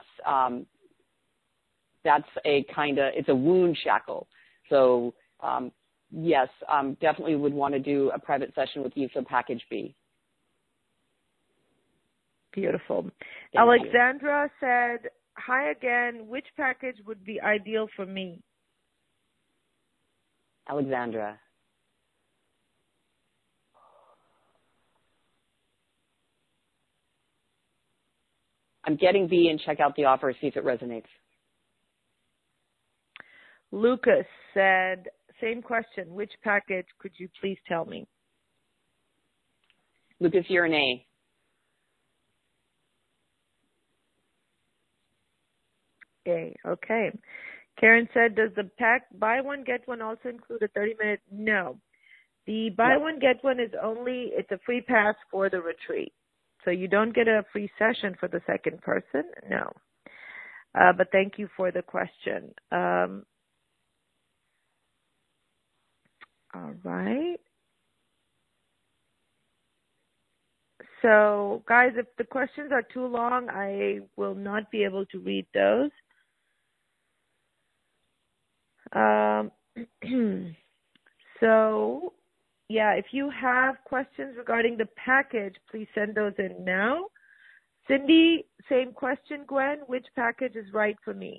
that's it's a wound shackle. So yes, definitely would want to do a private session with you for package B. Beautiful. Thank Alexandra said, hi again. Which package would be ideal for me? Alexandra. I'm getting B and check out the offer, see if it resonates. Lucas said, same question. Which package could you please tell me? Lucas, you're an A. A, okay. Karen said, does the pack buy one, get one also include a 30-minute? No. The buy one, get one is it's a free pass for the retreat. So you don't get a free session for the second person? No. But thank you for the question. All right. So, guys, if the questions are too long, I will not be able to read those. So, yeah, if you have questions regarding the package, please send those in now. Cindy, same question, Gwen. Which package is right for me?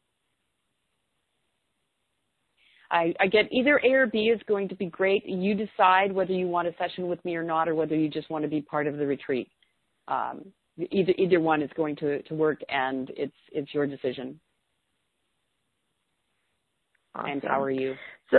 I get either A or B is going to be great. You decide whether you want a session with me or not, or whether you just want to be part of the retreat. Either one is going to work, and it's your decision. Awesome. I empower you. So,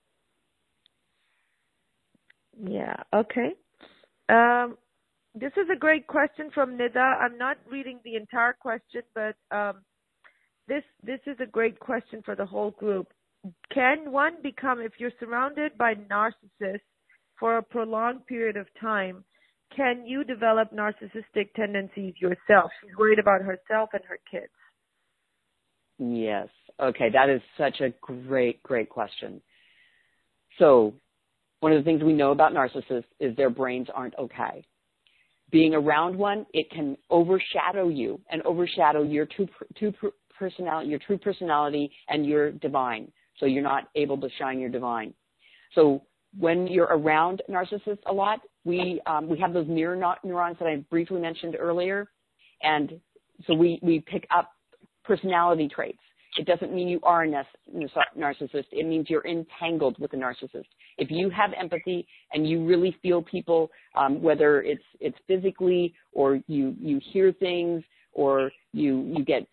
yeah, okay. This is a great question from Nida. I'm not reading the entire question, but this is a great question for the whole group. Can one become, if you're surrounded by narcissists for a prolonged period of time, can you develop narcissistic tendencies yourself? She's worried about herself and her kids. Yes. Okay, that is such a great, great question. So one of the things we know about narcissists is their brains aren't okay. Being around one, it can overshadow you and overshadow your true personality and your divine. So you're not able to shine your divine. So when you're around narcissists a lot, we have those mirror neurons that I briefly mentioned earlier, and so we pick up personality traits. It doesn't mean you are a narcissist. It means you're entangled with a narcissist. If you have empathy and you really feel people, whether it's physically or you hear things or you get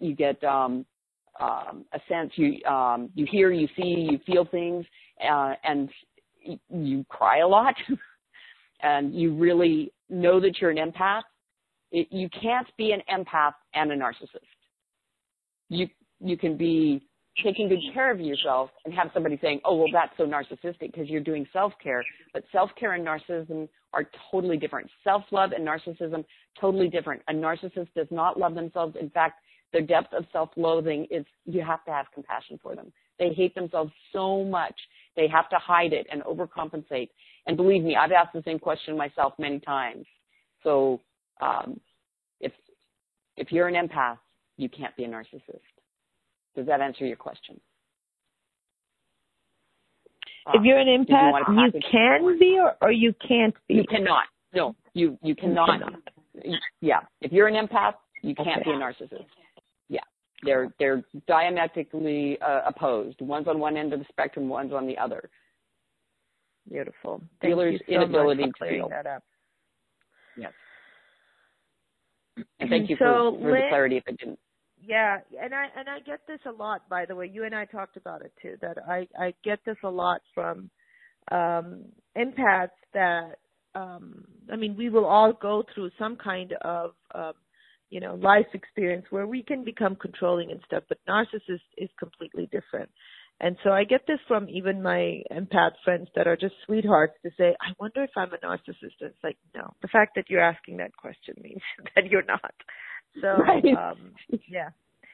a sense, you hear, you see, you feel things, and you cry a lot, and you really know that you're an empath. You can't be an empath and a narcissist. You can be taking good care of yourself and have somebody saying, oh, well, that's so narcissistic because you're doing self-care. But self-care and narcissism are totally different. Self-love and narcissism, totally different. A narcissist does not love themselves. In fact, their depth of self-loathing is you have to have compassion for them. They hate themselves so much. They have to hide it and overcompensate. And believe me, I've asked the same question myself many times. So if you're an empath, you can't be a narcissist. Does that answer your question? If you're an empath, you can be or you can't be? You cannot. No, you cannot. Yeah. If you're an empath, you can't be a narcissist. Yeah. They're diametrically opposed. One's on one end of the spectrum, one's on the other. Beautiful. Dealer's inability to feel that up. Yes. And thank you for the clarity if it didn't. Yeah, and I get this a lot, by the way. You and I talked about it too, that I get this a lot from empaths that, we will all go through some kind of, life experience where we can become controlling and stuff, but narcissist is completely different. And so I get this from even my empath friends that are just sweethearts to say, I wonder if I'm a narcissist. And it's like, no, the fact that you're asking that question means that you're not. So, right.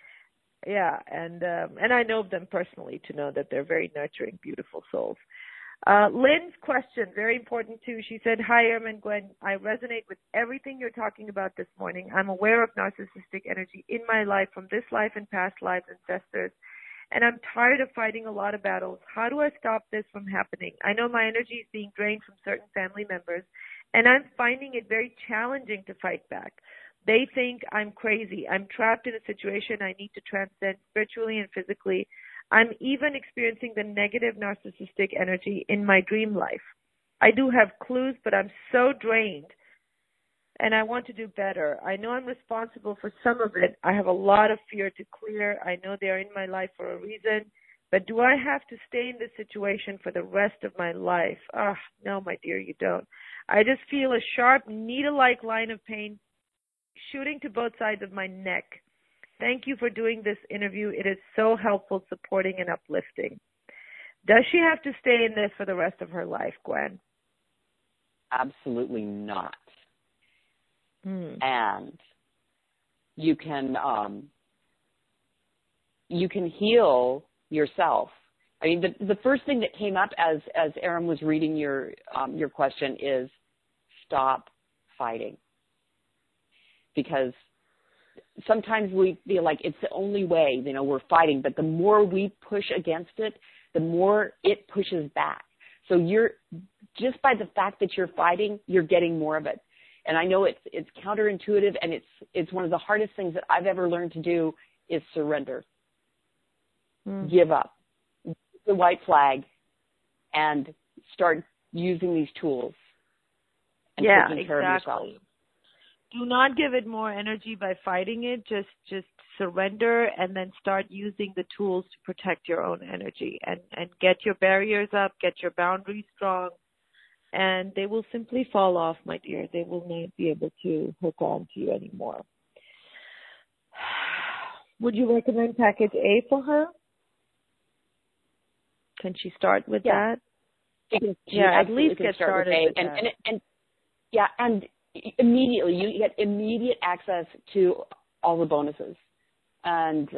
and I know them personally to know that they're very nurturing, beautiful souls. Lynn's question, very important too. She said, "Hi, Erin and Gwen. I resonate with everything you're talking about this morning. I'm aware of narcissistic energy in my life from this life and past lives, ancestors, and I'm tired of fighting a lot of battles. How do I stop this from happening? I know my energy is being drained from certain family members, and I'm finding it very challenging to fight back. They think I'm crazy. I'm trapped in a situation I need to transcend spiritually and physically. I'm even experiencing the negative narcissistic energy in my dream life. I do have clues, but I'm so drained, and I want to do better. I know I'm responsible for some of it. I have a lot of fear to clear. I know they're in my life for a reason, but do I have to stay in this situation for the rest of my life? No, my dear, you don't. I just feel a sharp, needle-like line of pain shooting to both sides of my neck. Thank you for doing this interview. It is so helpful, supporting, and uplifting." Does she have to stay in this for the rest of her life, Gwen? Absolutely not. And you can heal yourself. I mean, the first thing that came up as Erin was reading your question is stop fighting. Because sometimes we feel like it's the only way, we're fighting, but the more we push against it, the more it pushes back. So you're, just by the fact that you're fighting, you're getting more of it. And I know it's counterintuitive, and it's one of the hardest things that I've ever learned to do is surrender. Give up. The white flag and start using these tools and taking care of yourself. Do not give it more energy by fighting it. Just surrender and then start using the tools to protect your own energy and get your barriers up, get your boundaries strong, and they will simply fall off, my dear. They will not be able to hook on to you anymore. Would you recommend package A for her? Can she start with that? At least get started with that. And immediately you get immediate access to all the bonuses, and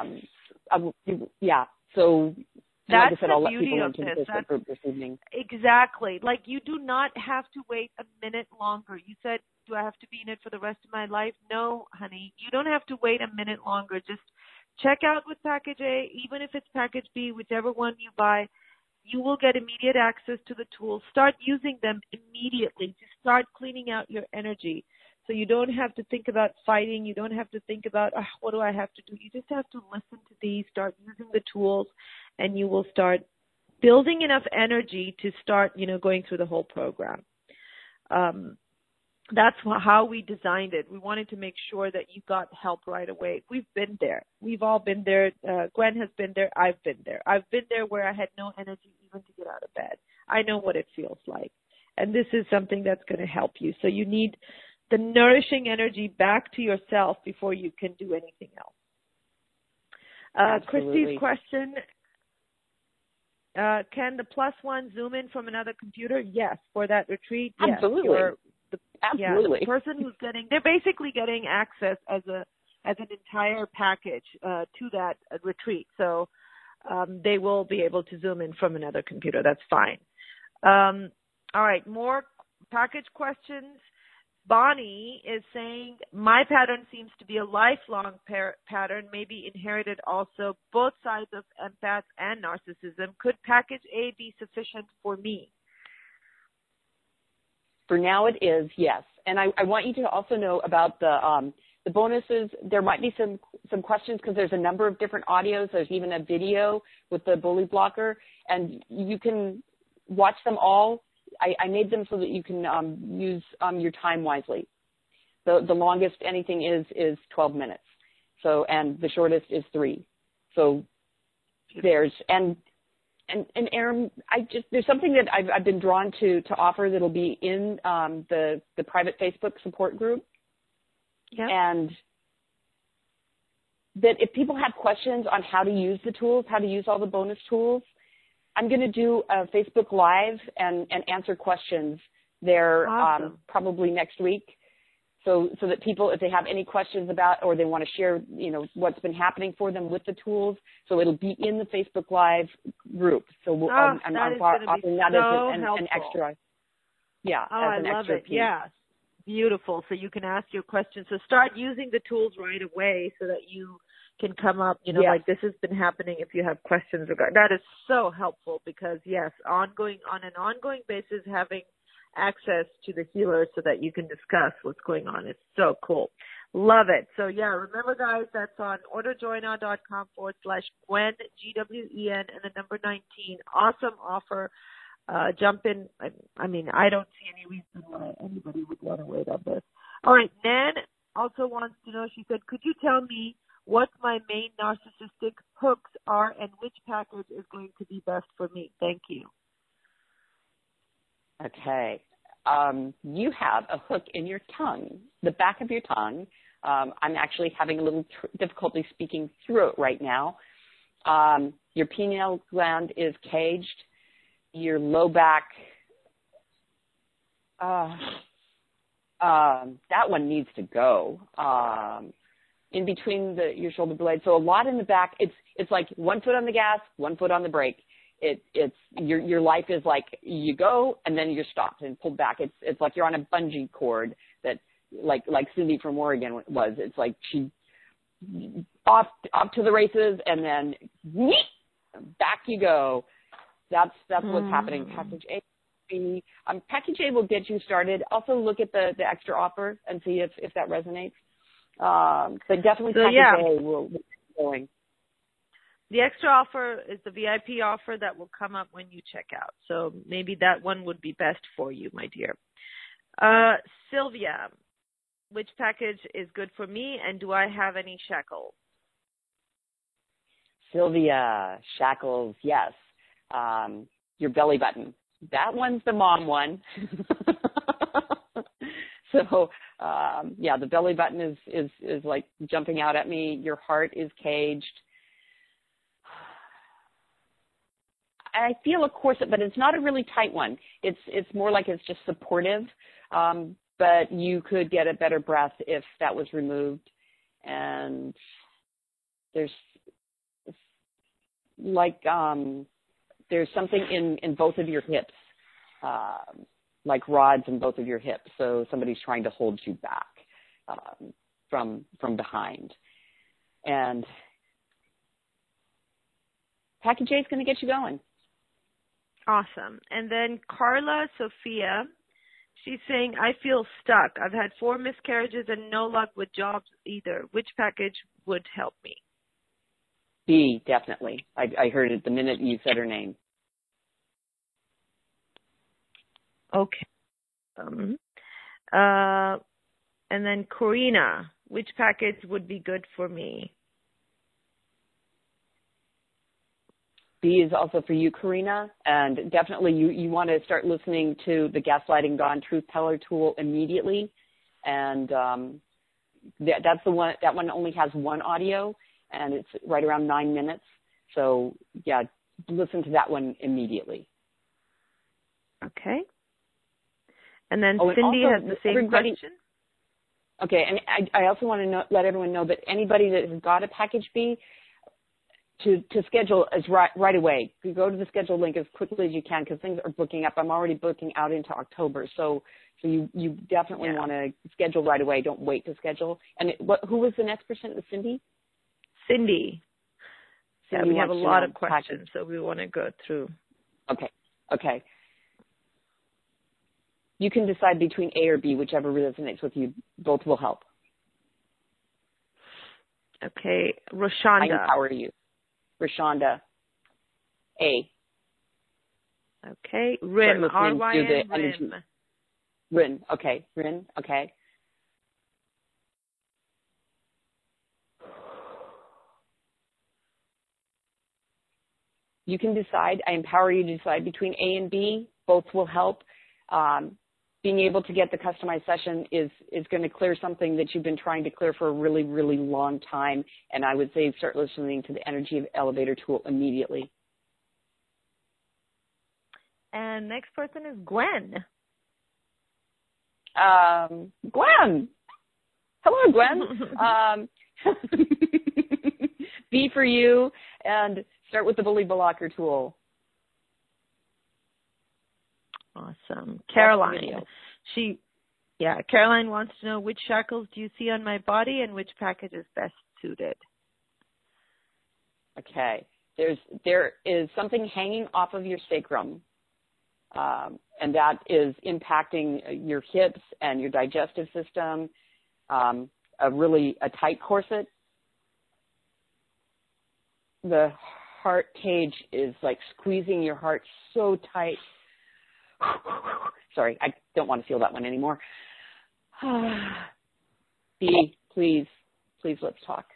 so that's like I said, the I'll let beauty people of into this. the group this evening. Exactly. Like, you do not have to wait a minute longer. You said, do I have to be in it for the rest of my life? No, honey, you don't have to wait a minute longer. Just check out with package A, even if it's package B, whichever one you buy. You will get immediate access to the tools. Start using them immediately to start cleaning out your energy. So you don't have to think about fighting. You don't have to think about, what do I have to do? You just have to listen to these, start using the tools, and you will start building enough energy to start, going through the whole program. That's how we designed it. We wanted to make sure that you got help right away. We've been there. We've all been there. Gwen has been there. I've been there. I've been there where I had no energy even to get out of bed. I know what it feels like. And this is something that's going to help you. So you need the nourishing energy back to yourself before you can do anything else. Christy's question, can the +1 zoom in from another computer? Yes. For that retreat? Yes. Absolutely. Absolutely. The person who's they're basically getting access as an entire package to that retreat. So they will be able to zoom in from another computer. That's fine. All right, more package questions. Bonnie is saying, my pattern seems to be a lifelong pattern, maybe inherited also, both sides of empath and narcissism. Could package A be sufficient for me? For now it is, yes. And I want you to also know about the bonuses. There might be some questions because there's a number of different audios. There's even a video with the bully blocker, and you can watch them all. I made them so that you can use your time wisely. The longest anything is 12 minutes. So, and the shortest is 3. So there's, and Erin, there's something that I've been drawn to offer that'll be in the private Facebook support group. Yep. And that if people have questions on how to use the tools, how to use all the bonus tools, I'm going to do a Facebook Live and answer questions there. Awesome. Probably next week. so that people, if they have any questions about or they want to share, what's been happening for them with the tools, so it'll be in the Facebook Live group. So I'm offering that as an extra. Yeah, as an extra piece. Yeah, beautiful. So you can ask your questions. So start using the tools right away so that you can come up, like this has been happening if you have questions regarding. That is so helpful because, yes, on an ongoing basis, having access to the healer so that you can discuss what's going on is so cool. Love it. So, yeah, remember, guys, that's on orderjoynow.com/Gwen, GWEN, and the number 19. Awesome offer. Jump in. I mean, I don't see any reason why anybody would want to wait on this. All right, Nan also wants to know, she said, could you tell me what my main narcissistic hooks are and which package is going to be best for me? Thank you. Okay. You have a hook in your tongue, the back of your tongue. I'm actually having a little difficulty speaking through it right now. Your pineal gland is caged. Your low back, that one needs to go. In between your shoulder blades. So a lot in the back. It's like 1 foot on the gas, 1 foot on the brake. It's your life is like you go and then you're stopped and pulled back. It's like you're on a bungee cord that like Cindy from Oregon was. It's like she off to the races and then back you go. That's what's happening. Package A. Package A will get you started. Also look at the extra offer and see if that resonates. But definitely Package A will be going. The extra offer is the VIP offer that will come up when you check out. So maybe that one would be best for you, my dear. Sylvia, which package is good for me and do I have any shackles? Sylvia, shackles, yes. Your belly button. That one's the mom one. So, the belly button is like jumping out at me. Your heart is caged. I feel a corset, but it's not a really tight one. It's more like it's just supportive. But you could get a better breath if that was removed. And there's something in both of your hips, like rods in both of your hips. So somebody's trying to hold you back from behind. And Package A is going to get you going. Awesome. And then Carla Sophia, she's saying, I feel stuck. I've had 4 miscarriages and no luck with jobs either. Which package would help me? B, definitely. I heard it the minute you said her name. Okay. And then Corina, which package would be good for me? B is also for you, Corina, and definitely you want to start listening to the Gaslighting Gone Truth Teller tool immediately, and that's the one. That one only has 1 audio, and it's right around 9 minutes. So yeah, listen to that one immediately. Okay. And then Cindy has the same question. Okay, and I also want to let everyone know that anybody that has got a Package B, to schedule is right away. You go to the schedule link as quickly as you can because things are booking up. I'm already booking out into October, so you definitely want to schedule right away. Don't wait to schedule. And who was the next person? It was Cindy? Cindy. Yeah, we have a lot of questions, so we want to go through. Okay. You can decide between A or B, whichever resonates with you. Both will help. Okay, Roshonda. I empower you. Roshonda, A. Okay, Rim, R-Y-N, Rim. Rin, okay, Rin, okay. You can decide. I empower you to decide between A and B. Both will help. Being able to get the customized session is going to clear something that you've been trying to clear for a really, really long time. And I would say start listening to the Energy Elevator tool immediately. And next person is Gwen. Gwen, Hello, Gwen. B for you, and start with the Bully Blocker tool. Awesome. Caroline. Caroline wants to know, which shackles do you see on my body and which package is best suited? Okay. There is something hanging off of your sacrum, and that is impacting your hips and your digestive system, a tight corset. The heart cage is like squeezing your heart so tight. Sorry, I don't want to feel that one anymore. B, please let's talk.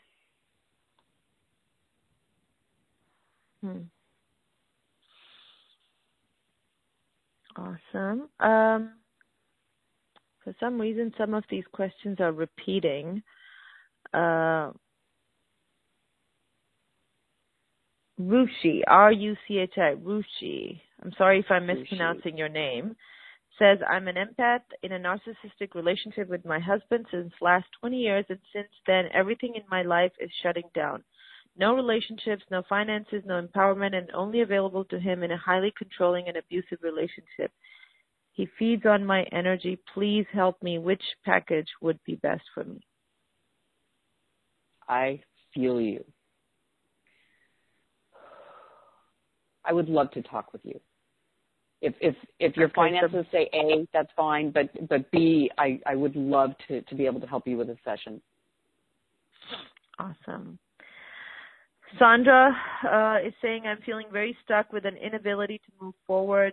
Awesome. For some reason, some of these questions are repeating. Ruchi, R-U-C-H-I, Ruchi. I'm sorry if I'm mispronouncing your name. Says, I'm an empath in a narcissistic relationship with my husband since last 20 years, and since then, everything in my life is shutting down. No relationships, no finances, no empowerment, and only available to him in a highly controlling and abusive relationship. He feeds on my energy. Please help me. Which package would be best for me? I feel you. I would love to talk with you. If your finances say A, that's fine, but B, I would love to be able to help you with a session. Awesome. Sandra is saying, I'm feeling very stuck with an inability to move forward.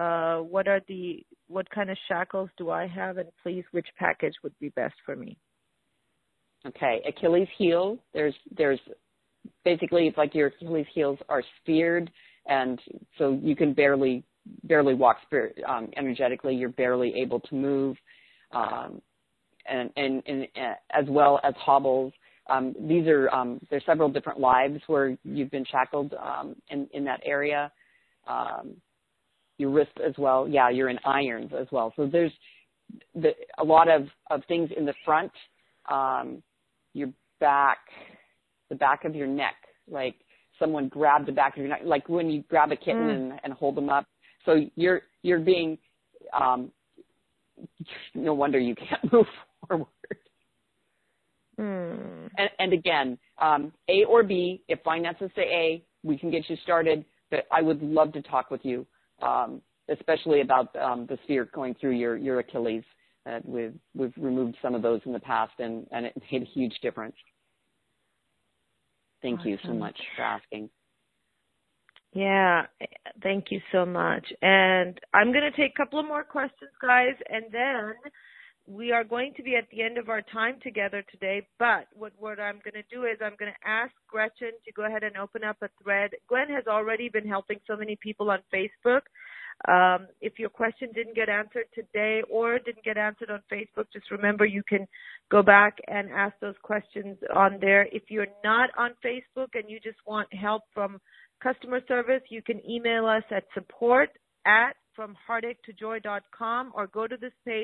What kind of shackles do I have, and please, which package would be best for me? Okay, Achilles heel. There's basically, it's like your Achilles heels are speared, and so you can barely walk energetically. You're barely able to move, and as well as hobbles. There's several different lives where you've been shackled in that area. Your wrist as well. Yeah, you're in irons as well. So there's a lot of things in the front, your back, the back of your neck, like someone grabbed the back of your neck, like when you grab a kitten and hold them up. So you're being, no wonder you can't move forward. And again, A or B, if finances say A, we can get you started, but I would love to talk with you, especially about the sphere going through your Achilles. We've removed some of those in the past, and it made a huge difference. Thank you so much for asking. Yeah, thank you so much. And I'm going to take a couple of more questions, guys, and then we are going to be at the end of our time together today. But what I'm going to do is I'm going to ask Gretchen to go ahead and open up a thread. Gwen has already been helping so many people on Facebook. If your question didn't get answered today or didn't get answered on Facebook, just remember you can go back and ask those questions on there. If you're not on Facebook and you just want help from customer service, you can email us at support@fromheartachetojoy.com or go to this page,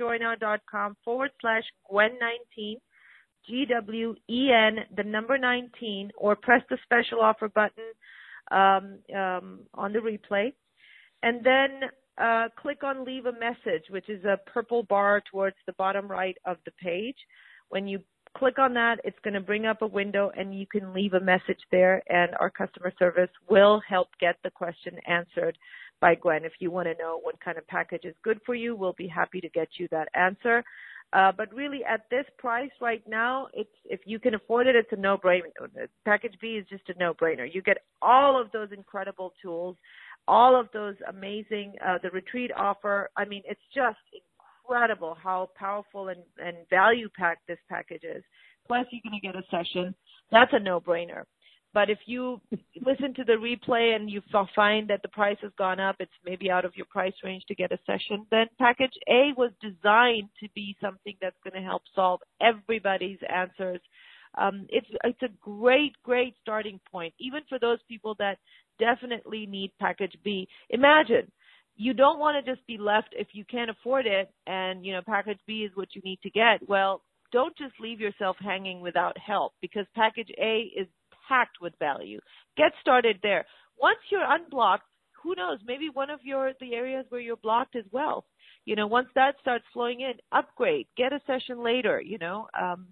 orderjoynow.com/Gwen19, GWEN, the number 19, or press the special offer button on the replay. And then click on leave a message, which is a purple bar towards the bottom right of the page. When you click on that, it's going to bring up a window and you can leave a message there, and our customer service will help get the question answered by Gwen. If you want to know what kind of package is good for you, we'll be happy to get you that answer. But really, at this price right now, if you can afford it, it's a no-brainer. Package B is just a no-brainer. You get all of those incredible tools, all of those amazing, the retreat offer. I mean, it's just incredible how powerful and value-packed this package is. Plus, you're going to get a session. That's a no-brainer. But if you listen to the replay and you find that the price has gone up, it's maybe out of your price range to get a session, then package A was designed to be something that's going to help solve everybody's answers. It's a great starting point, even for those people that definitely need package B. Imagine, you don't want to just be left if you can't afford it and, package B is what you need to get. Well, don't just leave yourself hanging without help, because package A is packed with value. Get started there. Once you're unblocked, who knows, maybe one of the areas where you're blocked is wealth. You know, once that starts flowing in, upgrade, get a session later, you know.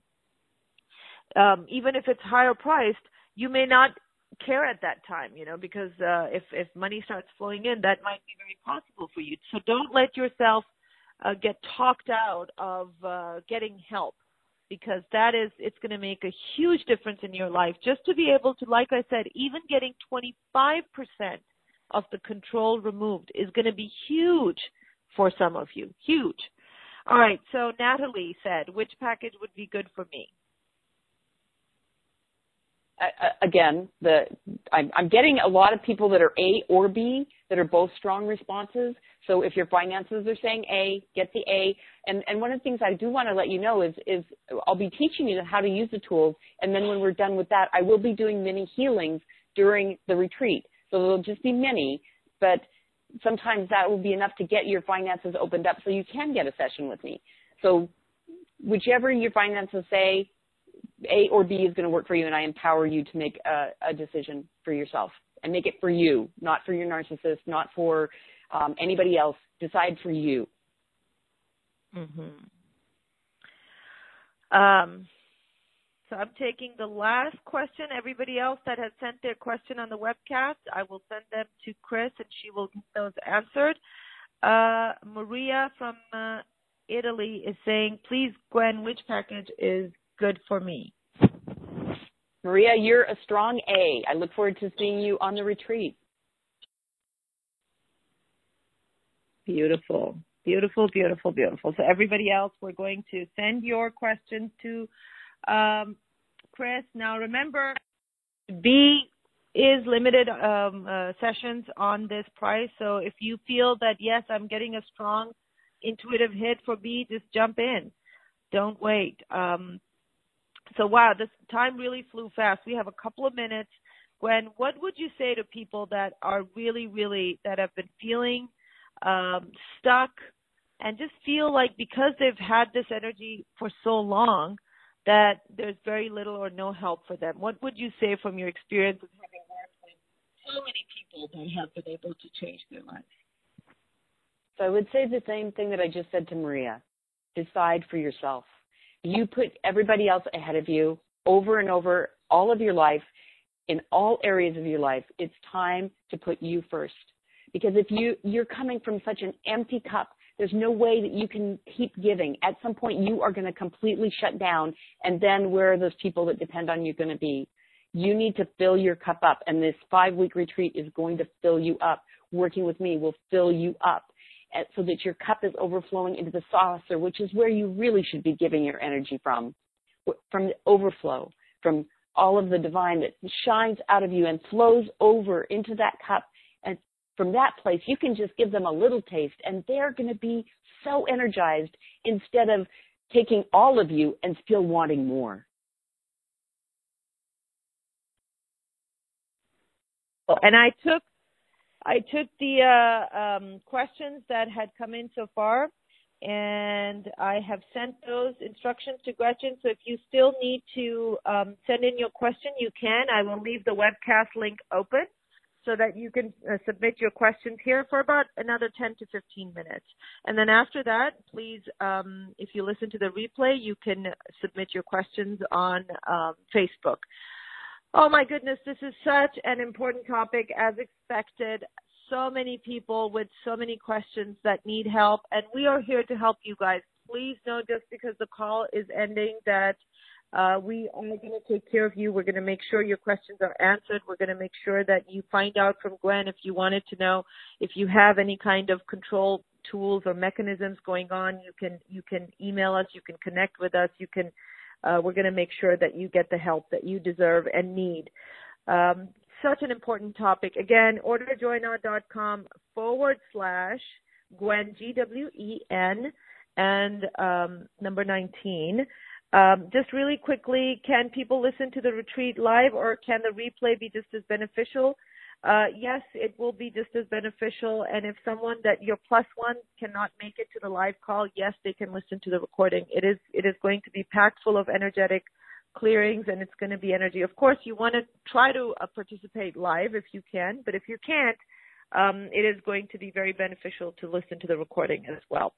Even if it's higher priced, you may not care at that time, you know, because if money starts flowing in, that might be very possible for you. So don't let yourself get talked out of getting help, because it's going to make a huge difference in your life. Just to be able to, like I said, even getting 25% of the control removed is going to be huge for some of you. Huge. All right. So Natalie said, which package would be good for me? Again, I'm getting a lot of people that are A or B that are both strong responses. So if your finances are saying A, get the A. And one of the things I do want to let you know is I'll be teaching you how to use the tools. And then when we're done with that, I will be doing mini healings during the retreat. So there'll just be many, but sometimes that will be enough to get your finances opened up so you can get a session with me. So whichever your finances say, A or B is going to work for you, and I empower you to make a decision for yourself and make it for you, not for your narcissist, not for anybody else. Decide for you. Mm-hmm. So I'm taking the last question. Everybody else that has sent their question on the webcast, I will send them to Chris, and she will get those answered. Maria from Italy is saying, please, Gwen, which package is good for me? Maria, you're a strong A. I look forward to seeing you on the retreat. Beautiful. Beautiful, beautiful, beautiful. So everybody else, we're going to send your questions to Chris. Now remember, B is limited sessions on this price. So if you feel that, yes, I'm getting a strong intuitive hit for B, just jump in. Don't wait. So wow, this time really flew fast. We have a couple of minutes. Gwen, what would you say to people that are really, that have been feeling stuck and just feel like because they've had this energy for so long that there's very little or no help for them? What would you say from your experience of having worked with so many people that have been able to change their lives? So I would say the same thing that I just said to Maria. Decide for yourself. You put everybody else ahead of you over and over all of your life, in all areas of your life. It's time to put you first. Because if you're coming from such an empty cup, there's no way that you can keep giving. At some point, you are going to completely shut down, and then where are those people that depend on you going to be? You need to fill your cup up, and this 5-week retreat is going to fill you up. Working with me will fill you up, so that your cup is overflowing into the saucer, which is where you really should be giving your energy from the overflow, from all of the divine that shines out of you and flows over into that cup. And from that place, you can just give them a little taste, and they're going to be so energized instead of taking all of you and still wanting more. And I took the questions that had come in so far, and I have sent those instructions to Gretchen. So if you still need to send in your question, you can. I will leave the webcast link open so that you can submit your questions here for about another 10 to 15 minutes. And then after that, please, if you listen to the replay, you can submit your questions on Facebook. Oh my goodness, this is such an important topic, as expected. So many people with so many questions that need help, and we are here to help you guys. Please know, just because the call is ending, that we are going to take care of you. We're going to make sure your questions are answered. We're going to make sure that you find out from Gwen if you wanted to know if you have any kind of control tools or mechanisms going on. You can email us. You can connect with us. We're going to make sure that you get the help that you deserve and need. Such an important topic. Again, orderjoynow.com/Gwen, GWEN, and number 19. Just really quickly, can people listen to the retreat live, or can the replay be just as beneficial? yes, it will be just as beneficial. And if someone that your +1 cannot make it to the live call, yes, they can listen to the recording. It is going to be packed full of energetic clearings, and it's going to be energy. Of course, you want to try to participate live if you can, but if you can't, it is going to be very beneficial to listen to the recording as well.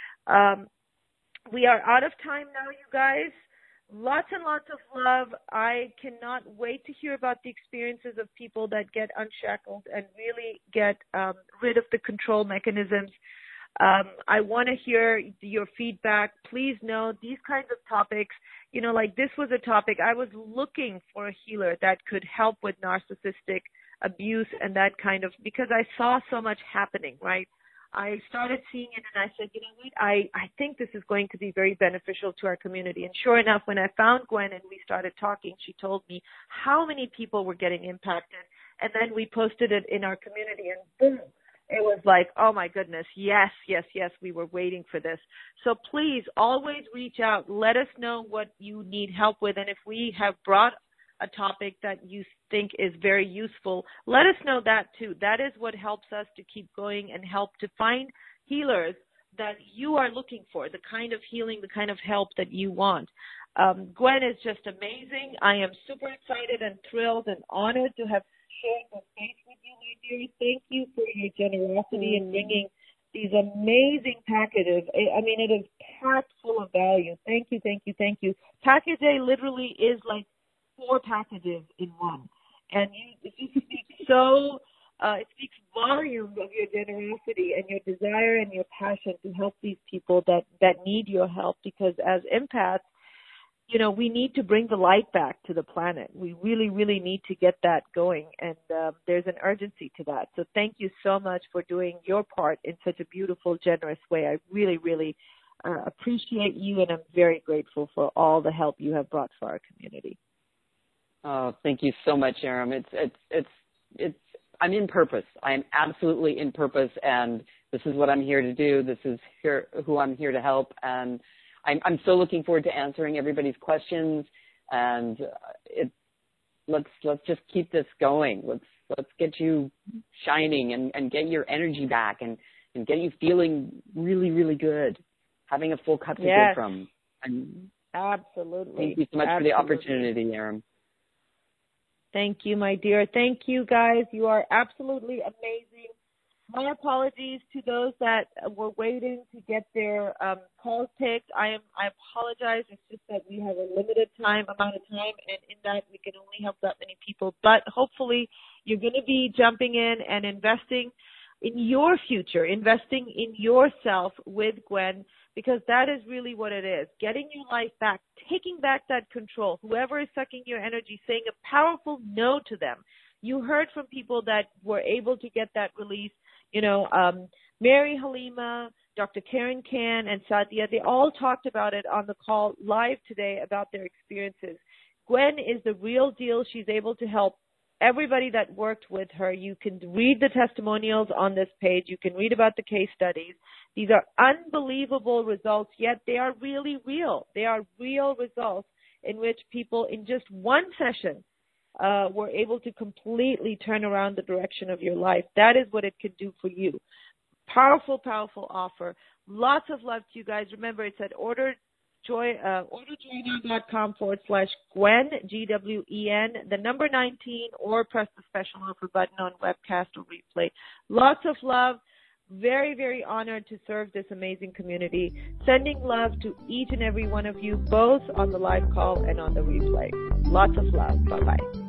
We are out of time now, you guys. Lots and lots of love. I cannot wait to hear about the experiences of people that get unshackled and really get rid of the control mechanisms. I want to hear your feedback. Please know these kinds of topics, like this was a topic I was looking for a healer that could help with narcissistic abuse and that kind of, because I saw so much happening, right? I started seeing it and I said, you know what, I think this is going to be very beneficial to our community. And sure enough, when I found Gwen and we started talking, she told me how many people were getting impacted. And then we posted it in our community and boom, it was like, oh my goodness, yes, we were waiting for this. So please always reach out. Let us know what you need help with. And if we have brought a topic that you think is very useful, let us know that too. That is what helps us to keep going and help to find healers that you are looking for, the kind of healing, the kind of help that you want. Gwen is just amazing. I am super excited and thrilled and honored to have shared the space with you, my dear. Thank you for your generosity in bringing these amazing packages. I mean, it is packed full of value. Thank you. Package A literally is like 4 packages in one. And it speaks volumes of your generosity and your desire and your passion to help these people that need your help, because as empaths, we need to bring the light back to the planet. We really, really need to get that going, and there's an urgency to that. So thank you so much for doing your part in such a beautiful, generous way. I really, really appreciate you, and I'm very grateful for all the help you have brought for our community. Oh, thank you so much, Aram. I'm in purpose. I am absolutely in purpose, and this is what I'm here to do. This is who I'm here to help, and I'm so looking forward to answering everybody's questions. And let's just keep this going. Let's get you shining and get your energy back and get you feeling really, really good, having a full cup to give from. And absolutely. Thank you so much for the opportunity, Aram. Thank you, my dear. Thank you, guys. You are absolutely amazing. My apologies to those that were waiting to get their calls picked. I apologize. It's just that we have a limited amount of time, and in that we can only help that many people. But hopefully you're going to be jumping in and investing in your future, investing in yourself with Gwen, because that is really what it is. Getting your life back, taking back that control. Whoever is sucking your energy, saying a powerful no to them. You heard from people that were able to get that release. Mary Halima, Dr. Karen Kan, and Sadia, they all talked about it on the call live today about their experiences. Gwen is the real deal. She's able to help everybody that worked with her. You can read the testimonials on this page. You can read about the case studies. These are unbelievable results, yet they are really real. They are real results in which people in just one session were able to completely turn around the direction of your life. That is what it could do for you. Powerful, powerful offer. Lots of love to you guys. Remember, it's at orderjoynow.com/Gwen, Gwen, the number 19, or press the special offer button on webcast or replay. Lots of love. Very, very honored to serve this amazing community. Sending love to each and every one of you, both on the live call and on the replay. Lots of love. Bye-bye.